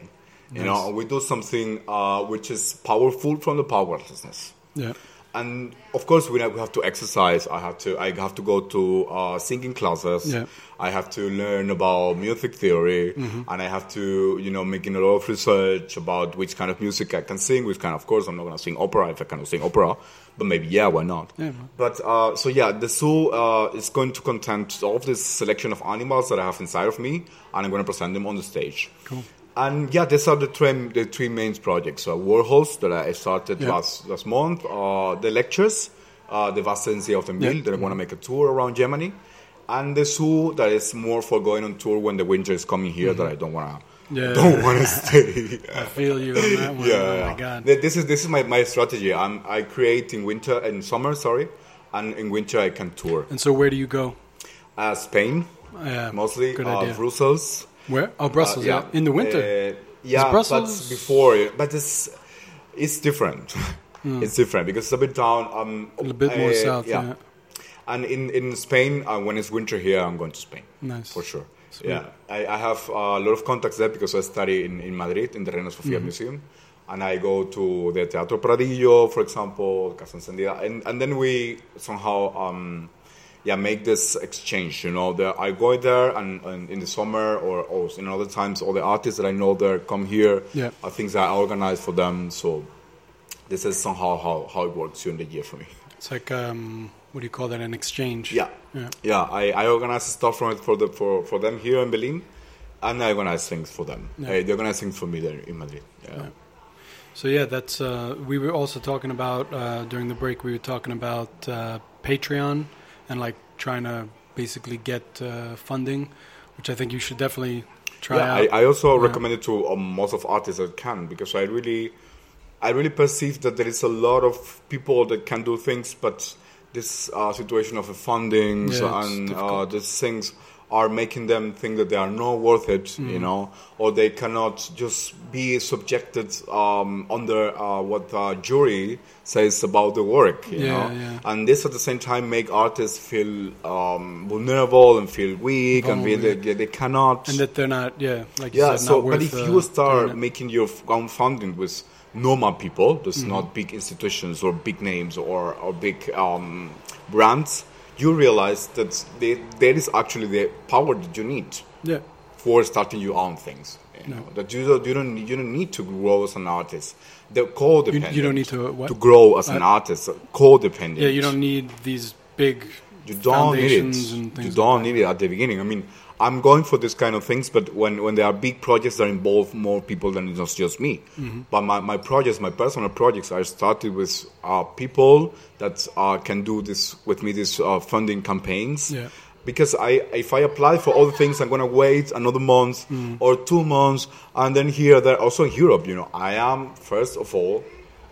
You Nice. know, we do something uh, which is powerful from the powerlessness. Yeah. And of course, we have we have to exercise. I have to. I have to go to uh, singing classes. Yeah. I have to learn about music theory, Mm-hmm. and I have to, you know, making a lot of research about which kind of music I can sing. Which kind, of course, I'm not going to sing opera if I cannot sing opera, but maybe yeah, why not? Yeah. But uh, so yeah, the zoo uh, is going to contain all of this selection of animals that I have inside of me, and I'm going to present them on the stage. Cool. And yeah, these are the three, the three main projects. So Warhols that I started Yeah. last last month, uh, the lectures, uh, the Vasensi of the Mill, Yeah. that I want to make a tour around Germany, and the zoo that is more for going on tour when the winter is coming here. That I don't want to Yeah. don't want to stay. I feel you on that one. yeah, Oh yeah. my God. Th- This is this is my, my strategy. I'm I create in winter in summer, sorry, and in winter I can tour. And so where do you go? Uh, Spain, Yeah. mostly Good uh, idea. Brussels. Where? Oh, Brussels. Uh, yeah. In the winter. Uh, yeah, Brussels- but before, but it's it's different. It's different because it's a bit down. Um, a little bit more uh, south. Yeah. And in in Spain, uh, when it's winter here, I'm going to Spain Nice. for sure. Yeah, I, I have a lot of contacts there because I study in, in Madrid in the Reina Sofia Mm-hmm. Museum, and I go to the Teatro Pradillo, for example, Casa Encendida, and and then we somehow. Um, Yeah, make this exchange. You know, the, I go there, and, and in the summer or, or in other times, all the artists that I know there come here. Yeah. Are things that I organize for them. So this is somehow how, how it works during the year for me. It's like um, what do you call that? An exchange. Yeah, Yeah. yeah. I, I organize stuff from it for the for, for them here in Berlin, and I organize things for them. Yeah. Uh, they organize things for me there in Madrid. Yeah. Yeah. So yeah, that's. Uh, we were also talking about uh, during the break. We were talking about uh, Patreon and like trying to basically get uh, funding, which I think you should definitely try Yeah, out. I, I also Yeah. recommend it to um, most of artists that can, because I really, I really perceive that there is a lot of people that can do things, but this uh, situation of the fundings Yeah, it's and uh, difficult. these things are making them think that they are not worth it, Mm-hmm. you know, or they cannot just be subjected um, under uh, what the jury says about the work, you Yeah, know, yeah. and this at the same time make artists feel um, vulnerable and feel weak and feel Vulnerable. that they cannot. and that they're not. Yeah, like you Yeah, said, so not but worth, if uh, you start doing it. making your f- own funding with normal people, that's Mm-hmm. not big institutions or big names or or big um, brands, you realize that they, there is actually the power that you need Yeah. for starting your own things. You know, that you don't you don't you don't need to grow as an artist. The codependent. You- you don't need to, uh, what? to grow as an Uh, artist. Codependent. Yeah, you don't need these big You don't need foundations it. and You things don't like need it at the beginning. I mean, I'm going for this kind of things, but when, when there are big projects that involve more people than it's just me. Mm-hmm. But my, my projects, my personal projects, I started with uh, people that uh, can do this with me, these uh, funding campaigns. Yeah. Because I, if I apply for all the things, I'm going to wait another month Mm. or two months. And then here, there, also in Europe, you know, I am, first of all,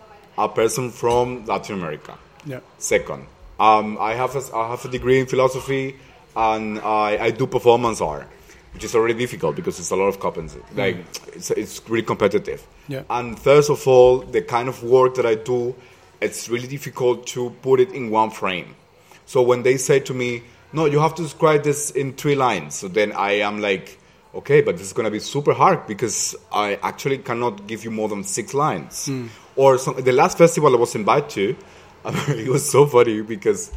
a person from Latin America. Yeah. Second, um, I have a, I have a degree in philosophy, and I, I do performance art, which is already difficult because it's a lot of competency. Like it's it's really competitive. Yeah. And third of all, the kind of work that I do, it's really difficult to put it in one frame. So when they say to me, "No, you have to describe this in three lines," so then I am like, "Okay, but this is going to be super hard because I actually cannot give you more than six lines." Or some, the last festival I was invited to, it was so funny because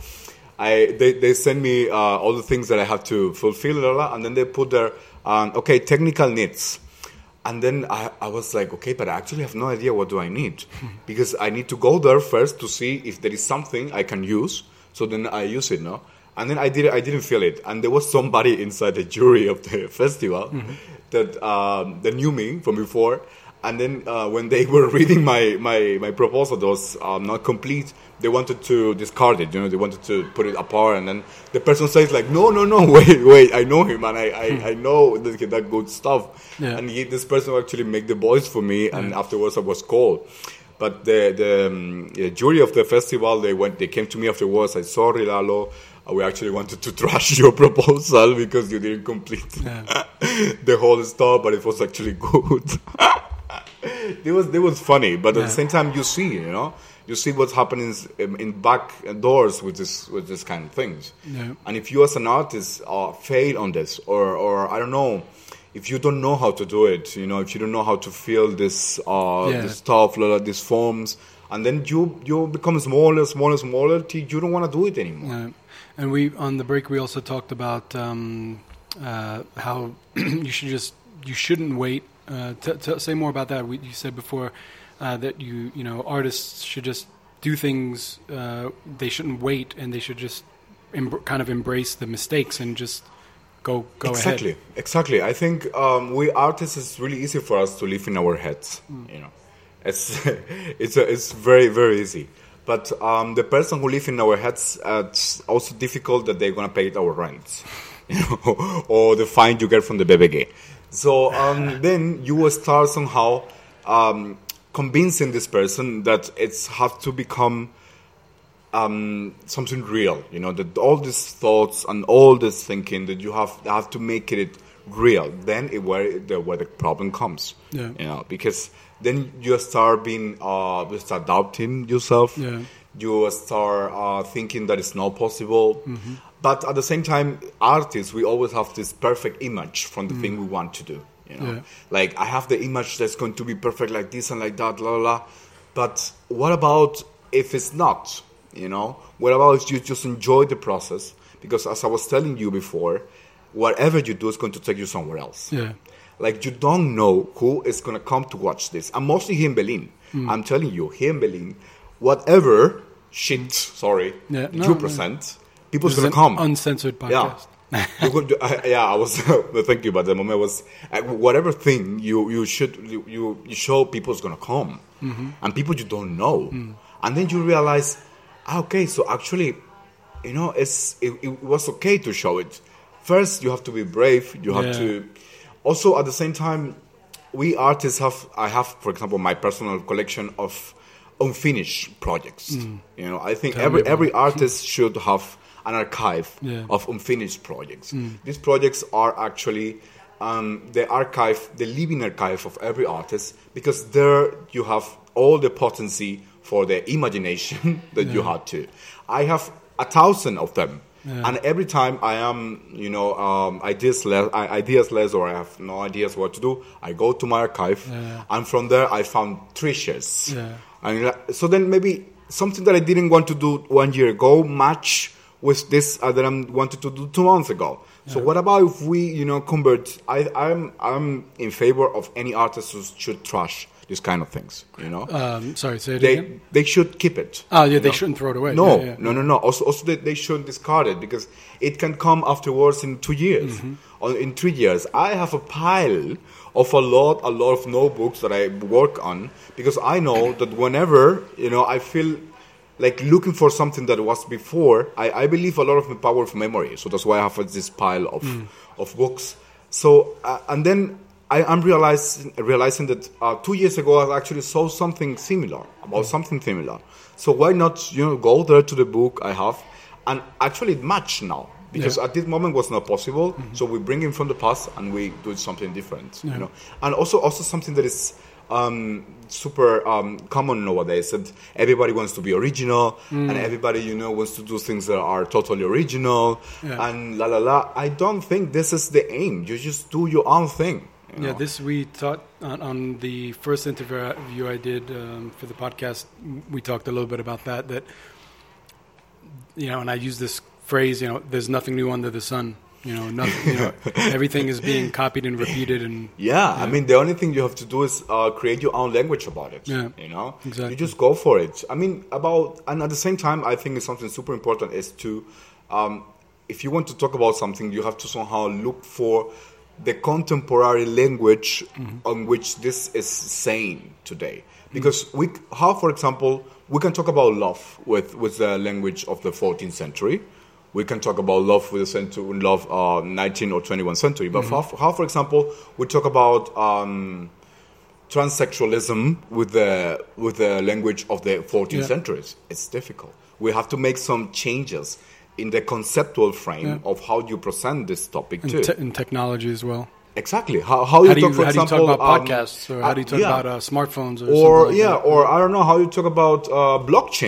I they, they send me uh, all the things that I have to fulfill, blah, blah, and then they put their, um, okay, technical needs. And then I, I was like, okay, but I actually have no idea what do I need. Because I need to go there first to see if there is something I can use. So then I use it, no? And then I, did, I didn't feel it. And there was somebody inside the jury of the festival mm-hmm. that, um, that knew me from before. And then uh, when they were reading my, my, my proposal that was um, not complete, they wanted to discard it, you know, they wanted to put it apart. And then the person says like, no, no, no, wait, wait, I know him and I, I, I know that, that good stuff. Yeah. And he, this person actually made the voice for me, and afterwards I was called. But the, the, um, the jury of the festival, they went, they came to me afterwards, I sorry, Lalo, we actually wanted to trash your proposal because you didn't complete Yeah. the whole stuff, but it was actually good. It was it was funny, but Yeah. at the same time, you see, you know, you see what's happening in, in back doors with this with this kind of things. Yeah. And if you as an artist uh, fail on this, or or I don't know, if you don't know how to do it, you know, if you don't know how to feel this uh, Yeah. this stuff, like, these forms, and then you you become smaller, smaller, smaller, till you don't want to do it anymore. Uh, and we on the break we also talked about um, uh, how you should just you shouldn't wait. Uh, t- t- say more about that. We, you said before uh, that you you know artists should just do things. Uh, they shouldn't wait, and they should just em- kind of embrace the mistakes and just go go exactly, ahead. Exactly. I think um, we artists, it's really easy for us to live in our heads. Mm. You know, it's it's a, it's very very easy. But um, the person who live in our heads, uh, it's also difficult that they're gonna pay our rents, you know, or the fine you get from the B B G. So um, then you will start somehow um, convincing this person that it's have to become um, something real. You know, that all these thoughts and all this thinking that you have have to make it real. Then it, where the where the problem comes. Yeah. You know, because then you start being uh, you start doubting yourself. Yeah. You start uh, thinking that it's not possible. Mm-hmm. But at the same time, artists, we always have this perfect image from the mm. thing we want to do. You know, Yeah. like I have the image that's going to be perfect, like this and like that, la la la. But what about if it's not? You know, what about if you just enjoy the process? Because as I was telling you before, whatever you do is going to take you somewhere else. Yeah. Like you don't know who is going to come to watch this. And mostly here in Berlin. Mm. I'm telling you, here in Berlin, whatever shit, sorry, Yeah, no, you present, people's This going is to an come. uncensored podcast. Yeah. You're going to, uh, yeah, I was. Thank you, but the moment was uh, whatever thing you you should you you, you show people's gonna come, mm-hmm. and people you don't know, mm. and then you realize, ah, okay, so actually, you know, it's it, it was okay to show it. First, you have to be brave. You have Yeah. to. Also, at the same time, we artists have. I have, for example, my personal collection of unfinished projects. Mm. You know, I think Tell every me about every it. artist should have an archive Yeah. of unfinished projects. Mm. These projects are actually um, the archive, the living archive of every artist, because there you have all the potency for the imagination that Yeah. you had to. I have a thousand of them. Yeah. And every time I am, you know, um, ideas less, ideas less, or I have no ideas what to do, I go to my archive, Yeah. and from there I found treasures. Yeah. And uh, so then maybe something that I didn't want to do one year ago match with this uh, that I wanted to do two months ago. So Yeah. what about if we, you know, convert? I, I'm I'm in favor of any artist who should trash these kind of things. You know, Um, sorry, say it they again. they should keep it. Oh, yeah, you they know? shouldn't throw it away. No, Yeah, yeah. no, no, no. Also, also they, they should discard it because it can come afterwards in two years, Mm-hmm. or in three years. I have a pile of a lot, a lot of notebooks that I work on because I know that whenever, you know, I feel like looking for something that was before, I, I believe a lot of the power of memory. So that's why I have this pile of Mm. of books. So uh, and then I, I'm realizing realizing that uh, two years ago I actually saw something similar about something similar. So why not, you know, go there to the book I have and actually it match now. Because Yeah. at this moment was not possible, mm-hmm. so we bring it from the past and we do something different, Yeah. you know. And also, also something that is um, super um, common nowadays. That everybody wants to be original, Mm. and everybody, you know, wants to do things that are totally original, Yeah. and la la la. I don't think this is the aim. You just do your own thing. you Yeah, know. this we taught on, on the first interview I did um, for the podcast. We talked a little bit about that. That you know, and I use this phrase. You know, there's nothing new under the sun. You know, nothing. You know, everything is being copied and repeated. And Yeah, I mean, the only thing you have to do is uh, create your own language about it. Yeah, you know, exactly. You just go for it. I mean, about and at the same time, I think it's something super important is to, um, if you want to talk about something, you have to somehow look for the contemporary language mm-hmm. on which this is saying today. Because mm-hmm. we, how, for example, we can talk about love with with the language of the fourteenth century. We can talk about love with the century, love uh, nineteenth or twentieth century. But mm-hmm. how, how, for example, we talk about um, transsexualism with the with the language of the fourteenth yeah. centuries? It's difficult. We have to make some changes in the conceptual frame yeah. of how you present this topic and too. te- in technology as well. Exactly. How how you How do talk, you, for how example, do you talk about um, podcasts, or how do you talk yeah. about uh, smartphones, or, or something like yeah, that? or I don't know how you talk about uh, blockchain.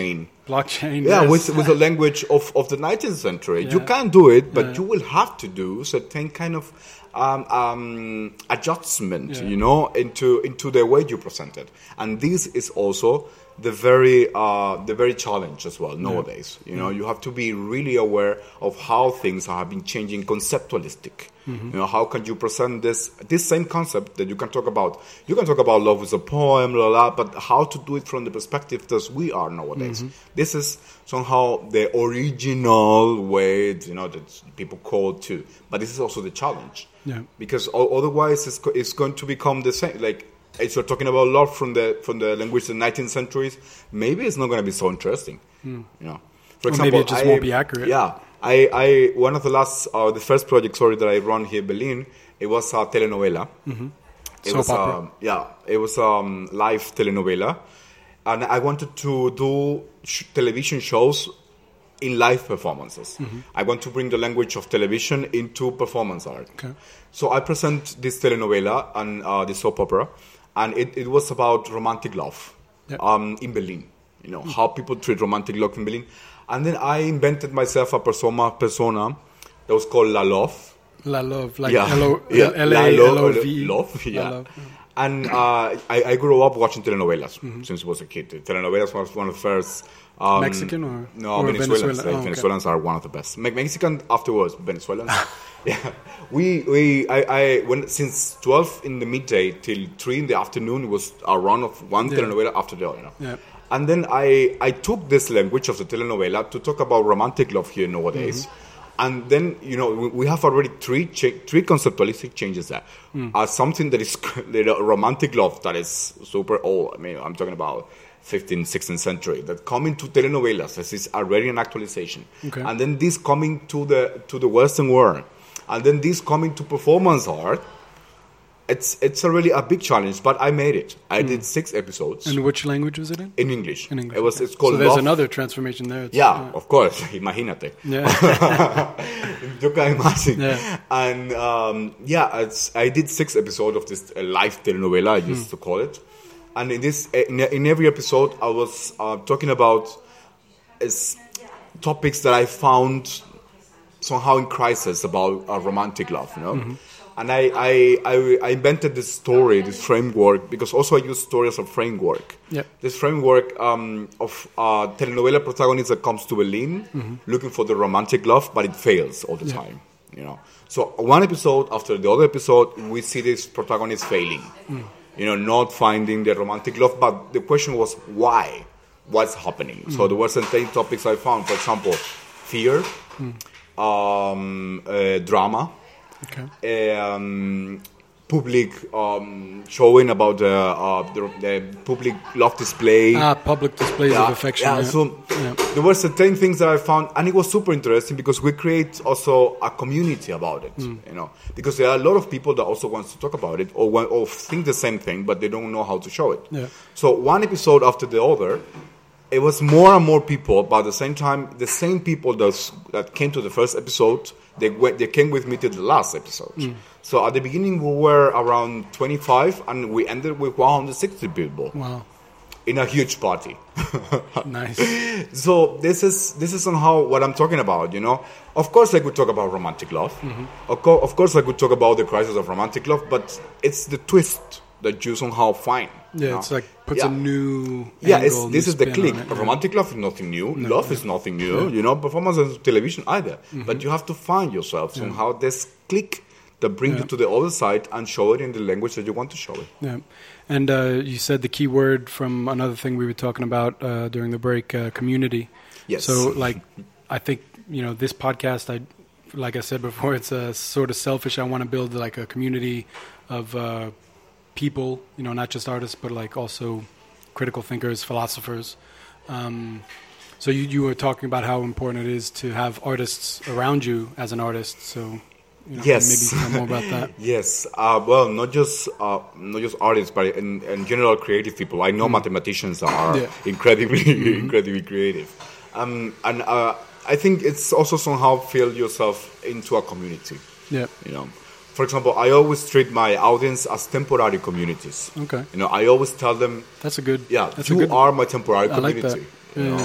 blockchain. Yeah, yes. with with the language of, of the nineteenth century. Yeah. You can do it, but Yeah. you will have to do certain kind of um, um, adjustment, Yeah. you know, into into the way you present it. And this is also the very uh, the very challenge as well nowadays. You know, you have to be really aware of how things have been changing conceptualistic. Mm-hmm. You know, how can you present this this same concept that you can talk about? You can talk about love as a poem, blah, blah, blah, but how to do it from the perspective that we are nowadays. Mm-hmm. This is somehow the original way, you know, that people call to. But this is also the challenge. Yeah. Because o- otherwise it's, co- it's going to become the same. Like, if you're talking about love from the from the language of the nineteenth centuries, maybe it's not going to be so interesting. Mm. You know, for or example, maybe it just I, won't be accurate. Yeah, I, I one of the last, uh, the first project, sorry, that I run here in Berlin, it was a telenovela. Mm-hmm. It Soap was, opera. um, yeah, it was a um, live telenovela, and I wanted to do sh- television shows in live performances. Mm-hmm. I want to bring the language of television into performance art. Okay. So I present this telenovela and uh, this soap opera, and it, it was about romantic love Yep. um, in Berlin. You know, how people treat romantic love in Berlin. And then I invented myself a persona, persona that was called La Love. La Love, like Yeah. L O Yeah. L La A Lo- L O V. Love, yeah. La Love. And uh, I, I grew up watching telenovelas mm-hmm. since I was a kid. Telenovelas was one of the first. Um, Mexican or no or Venezuelans? Venezuela? Like, Oh, okay. Venezuelans are one of the best. Me- Mexican afterwards, Venezuelans. yeah, we we I, I when since twelve in the midday till three in the afternoon was a run of one Yeah. telenovela after the other. You know? Yeah. And then I I took this language of the telenovela to talk about romantic love here nowadays. Mm-hmm. And then, you know, we, we have already three cha- three conceptualistic changes there. Mm. Uh, something that is you know, romantic love that is super old. I mean, I'm talking about fifteenth, sixteenth century that coming to telenovelas. This is already an actualization. Okay. And then this coming to the to the Western world. And then this coming to performance art. It's it's a really a big challenge, but I made it. I mm. did six episodes. And which language was it in? In English. In English. It was. Okay. It's called So there's Love. another transformation there. It's, Yeah, of course. Imagínate. Yeah. You can imagine. Yeah. And um, yeah, it's, I did six episodes of this uh, live telenovela, I used mm. to call it. And in this, in, in every episode, I was uh, talking about uh, topics that I found somehow in crisis about uh, romantic love, you know. Mm-hmm. And I, I, I, I invented this story, this framework, because also I use story as a framework. Yep. This framework um, of uh, telenovela protagonist that comes to Berlin mm-hmm. looking for the romantic love, but it fails all the yeah. time. You know, so one episode after the other episode, we see this protagonist failing. Mm. You know, not finding the romantic love. But the question was why? What's happening? Mm. So there were certain topics I found. For example, fear, mm. um, uh, drama. Okay. Um, public um, showing about the, uh, the the public love display. Ah, public displays yeah, of affection. Yeah, yeah. so yeah. there were certain things that I found, and it was super interesting because we create also a community about it. Mm. You know, because there are a lot of people that also wants to talk about it or want, or think the same thing, but they don't know how to show it. Yeah. So one episode after the other. It was more and more people, but at the same time, the same people that, that came to the first episode, they went, they came with me to the last episode. Mm. So at the beginning, we were around twenty-five, and we ended with one hundred sixty people. Wow! In a huge party. Nice. So this is this is somehow what I'm talking about. You know, of course, I could talk about romantic love. Mm-hmm. Of, co- of course, I could talk about the crisis of romantic love, but it's the twist that you somehow find. Yeah, you know? it's like puts yeah. a new yeah. angle, It's, this new is the spin click. on it, yeah. Romantic love is nothing new. No, love yeah. is nothing new. Yeah. You know, performance on television either. Mm-hmm. But you have to find yourself yeah. somehow. This click that brings yeah. you to the other side and show it in the language that you want to show it. Yeah, and uh, you said the key word from another thing we were talking about uh, during the break: uh, community. Yes. So, like, I think you know this podcast. I, like I said before, it's uh, sort of selfish. I want to build like a community of. Uh, people, you know, not just artists, but like also critical thinkers, philosophers. Um, so you, you were talking about how important it is to have artists around you as an artist. So you know, yes, maybe tell more about that. Yes, uh, well, not just uh, not just artists, but in, in general, creative people. I know mm. mathematicians are yeah. incredibly mm-hmm. incredibly creative, um, and uh, I think it's also somehow feel yourself into a community. Yeah, you know. For example, I always treat my audience as temporary communities. Okay. You know, I always tell them... That's a good... Yeah, that's you a good, are my temporary I community. like that. You yeah, know? yeah.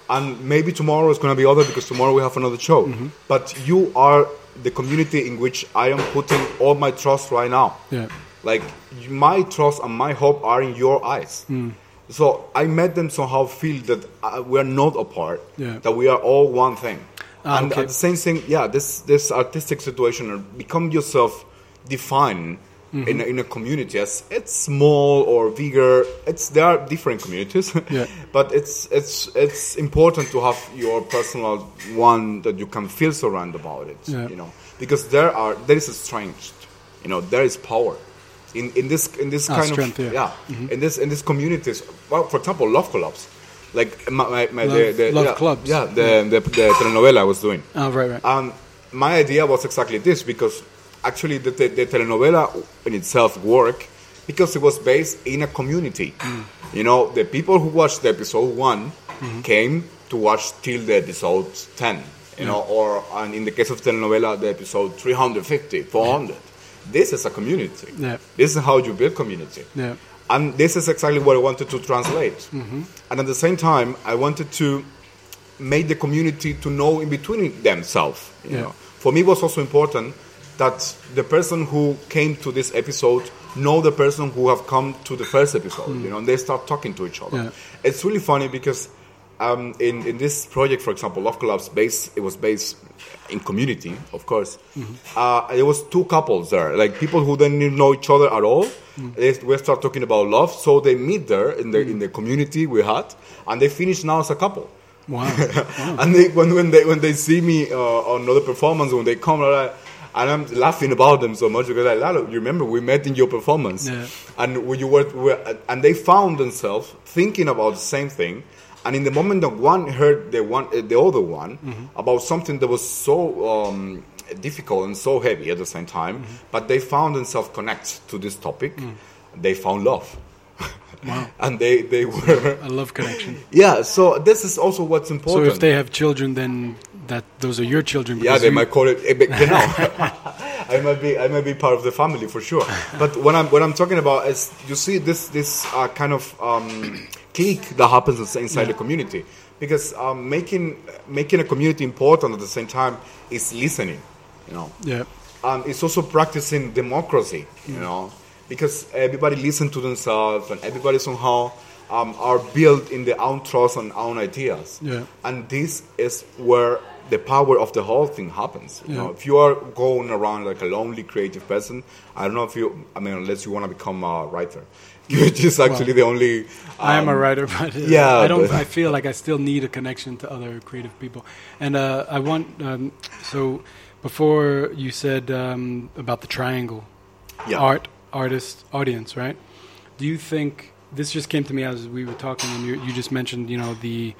And maybe tomorrow is going to be other because tomorrow we have another show. Mm-hmm. But you are the community in which I am putting all my trust right now. Yeah. Like, my trust and my hope are in your eyes. Mm. So I made them somehow feel that uh, we are not apart, yeah. that we are all one thing. Ah, and okay. at the same thing, yeah, this this artistic situation, uh, become yourself defined mm-hmm. in, a, in a community as it's small or bigger. It's there are different communities, yeah. but it's it's it's important to have your personal one that you can feel surrounded about it. Yeah. You know, because there are there is a strength, you know, there is power. In, in this in this ah, kind strength, of yeah, yeah mm-hmm. in this in this communities, well, for example, love clubs, like my, my, my love, the, the love yeah, clubs, yeah, the, yeah. The, the the telenovela I was doing. Oh, right, right. Um, my idea was exactly this because actually the, the, the telenovela in itself worked because it was based in a community. Mm. You know, the people who watched the episode one mm-hmm. came to watch till the episode ten. You yeah. know, or and in the case of telenovela, the episode three hundred fifty, four hundred. Yeah. This is a community. Yeah. This is how you build community. Yeah. And this is exactly what I wanted to translate. Mm-hmm. And at the same time, I wanted to make the community to know in between themselves. You yeah. know? For me, it was also important that the person who came to this episode know the person who have come to the first episode. Mm. You know, and they start talking to each other. Yeah. It's really funny because um, in, in this project, for example, Love Collabs, based, it was based in community, of course. Mm-hmm. Uh, there was two couples there, like people who didn't know each other at all. Mm. They, we start talking about love, so they meet there in the mm. in the community we had, and they finish now as a couple. Wow! wow. And they, when when they when they see me uh, on another performance, when they come, like, and I'm laughing about them so much because like, Lalo, you remember we met in your performance, yeah. and when you were, were, and they found themselves thinking about the same thing. And in the moment that one heard the one, uh, the other one, mm-hmm. about something that was so um, difficult and so heavy at the same time, mm-hmm. but they found themselves connect to this topic. Mm. They found love. Wow. And they, they were... A love connection. Yeah, so this is also what's important. So if they have children, then that those are your children. Yeah, they you... might call it... You know, I might be I might be part of the family for sure. But what I'm what I'm talking about is, you see this this uh, kind of... Um, clique that happens inside yeah. the community, because um, making making a community important at the same time is listening, you know. Yeah. Um, it's also practicing democracy, you mm. know, because everybody listens to themselves and everybody somehow um, are built in their own trust and own ideas. Yeah. And this is where the power of the whole thing happens. You yeah. know, if you are going around like a lonely creative person, I don't know if you. I mean, unless you want to become a writer. Which is actually well, the only. Um, I am a writer, but uh, yeah, I don't. But I feel like I still need a connection to other creative people, and uh, I want. Um, so before you said um, about the triangle, yeah. art, artist, audience, right? Do you think this just came to me as we were talking, and you, you just mentioned, you know, the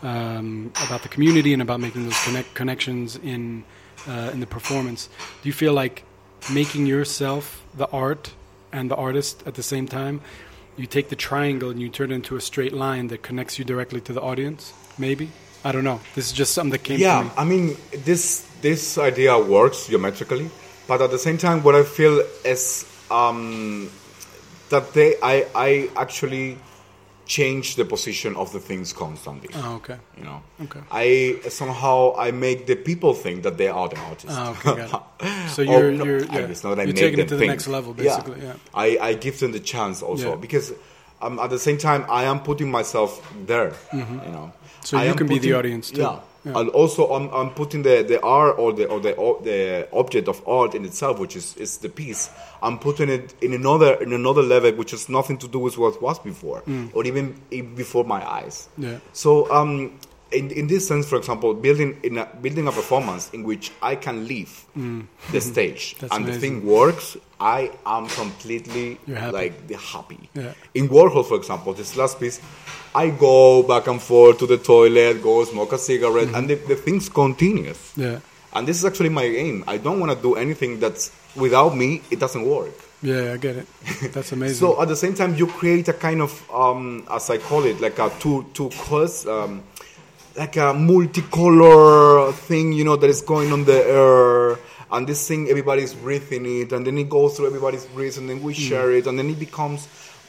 um, about the community and about making those connect connections in uh, in the performance. Do you feel like making yourself the art and the artist at the same time, you take the triangle and you turn it into a straight line that connects you directly to the audience? Maybe? I don't know. This is just something that came yeah, to me. Yeah, I mean, this this idea works geometrically, but at the same time, what I feel is um, that they, I, I actually change the position of the things constantly. Oh, okay. You know, okay. I somehow I make the people think that they are the artists. Oh, okay, got it. So you're no, you're yeah. it's not that I you're make taking them it to the think. next level, basically. Yeah. yeah. yeah. I, I give them the chance also yeah. because um, at the same time I am putting myself there. Mm-hmm. You know, so I you can putting, be the audience too. Yeah. yeah. And also I'm, I'm putting the, the art or the or the or the object of art in itself, which is, is the piece. I'm putting it in another in another level, which has nothing to do with what was before, mm. or even before my eyes. Yeah. So, um, in in this sense, for example, building in a, building a performance in which I can leave mm. the stage and amazing. the thing works, I am completely happy. like happy. Yeah. In Warhol, for example, this last piece, I go back and forth to the toilet, go smoke a cigarette, mm-hmm. and the, the thing's continuous. Yeah. And this is actually my aim. I don't want to do anything that's without me, it doesn't work. Yeah, I get it. That's amazing. So at the same time, you create a kind of, um, as I call it, like a two two colors, um, like a multicolor thing, you know, that is going on the air. And this thing, everybody's breathing it, and then it goes through everybody's breath, and then we mm. share it, and then it becomes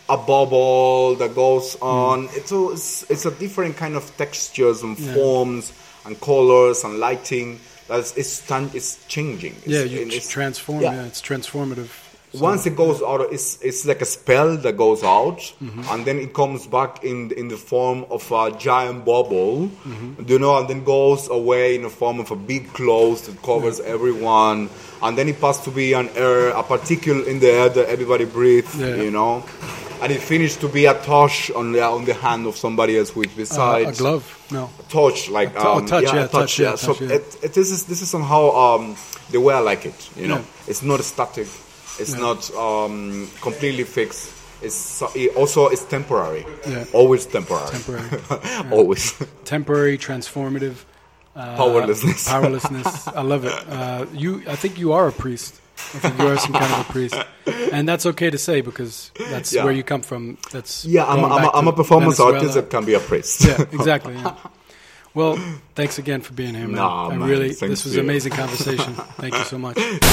a bubble that goes on. Mm. It's, a, it's it's a different kind of textures and yeah. forms and colors and lighting. That's it's it's changing. It's, yeah, you it's, transform. Yeah. yeah, it's transformative. So, once it goes out, it's it's like a spell that goes out, mm-hmm. and then it comes back in in the form of a giant bubble, mm-hmm. you know, and then goes away in the form of a big cloth that covers yeah. everyone, and then it passes to be an air, a particle in the air that everybody breathes, yeah. you know, and it finished to be a touch on the on the hand of somebody else, which besides uh, a glove, no, a touch like a t- um, touch, yeah, yeah, a touch, touch, yeah. yeah. So touch, yeah. It, it this is this is somehow um, the way I like it, you know, yeah. it's not static. It's yeah. not um, completely fixed. It's it also it's temporary. Yeah. Always temporary. Temporary. Yeah. Always. Temporary, transformative. Uh, powerlessness. Powerlessness. I love it. Uh, you, I think you are a priest. I think you are some kind of a priest, and that's okay to say because that's yeah. where you come from. That's yeah. I'm, I'm, a, I'm a performance Venezuela. artist that can be a priest. Yeah, exactly. Yeah. Well, thanks again for being here, man. Nah, I man. really, Thanks this was an amazing conversation. Thank you so much.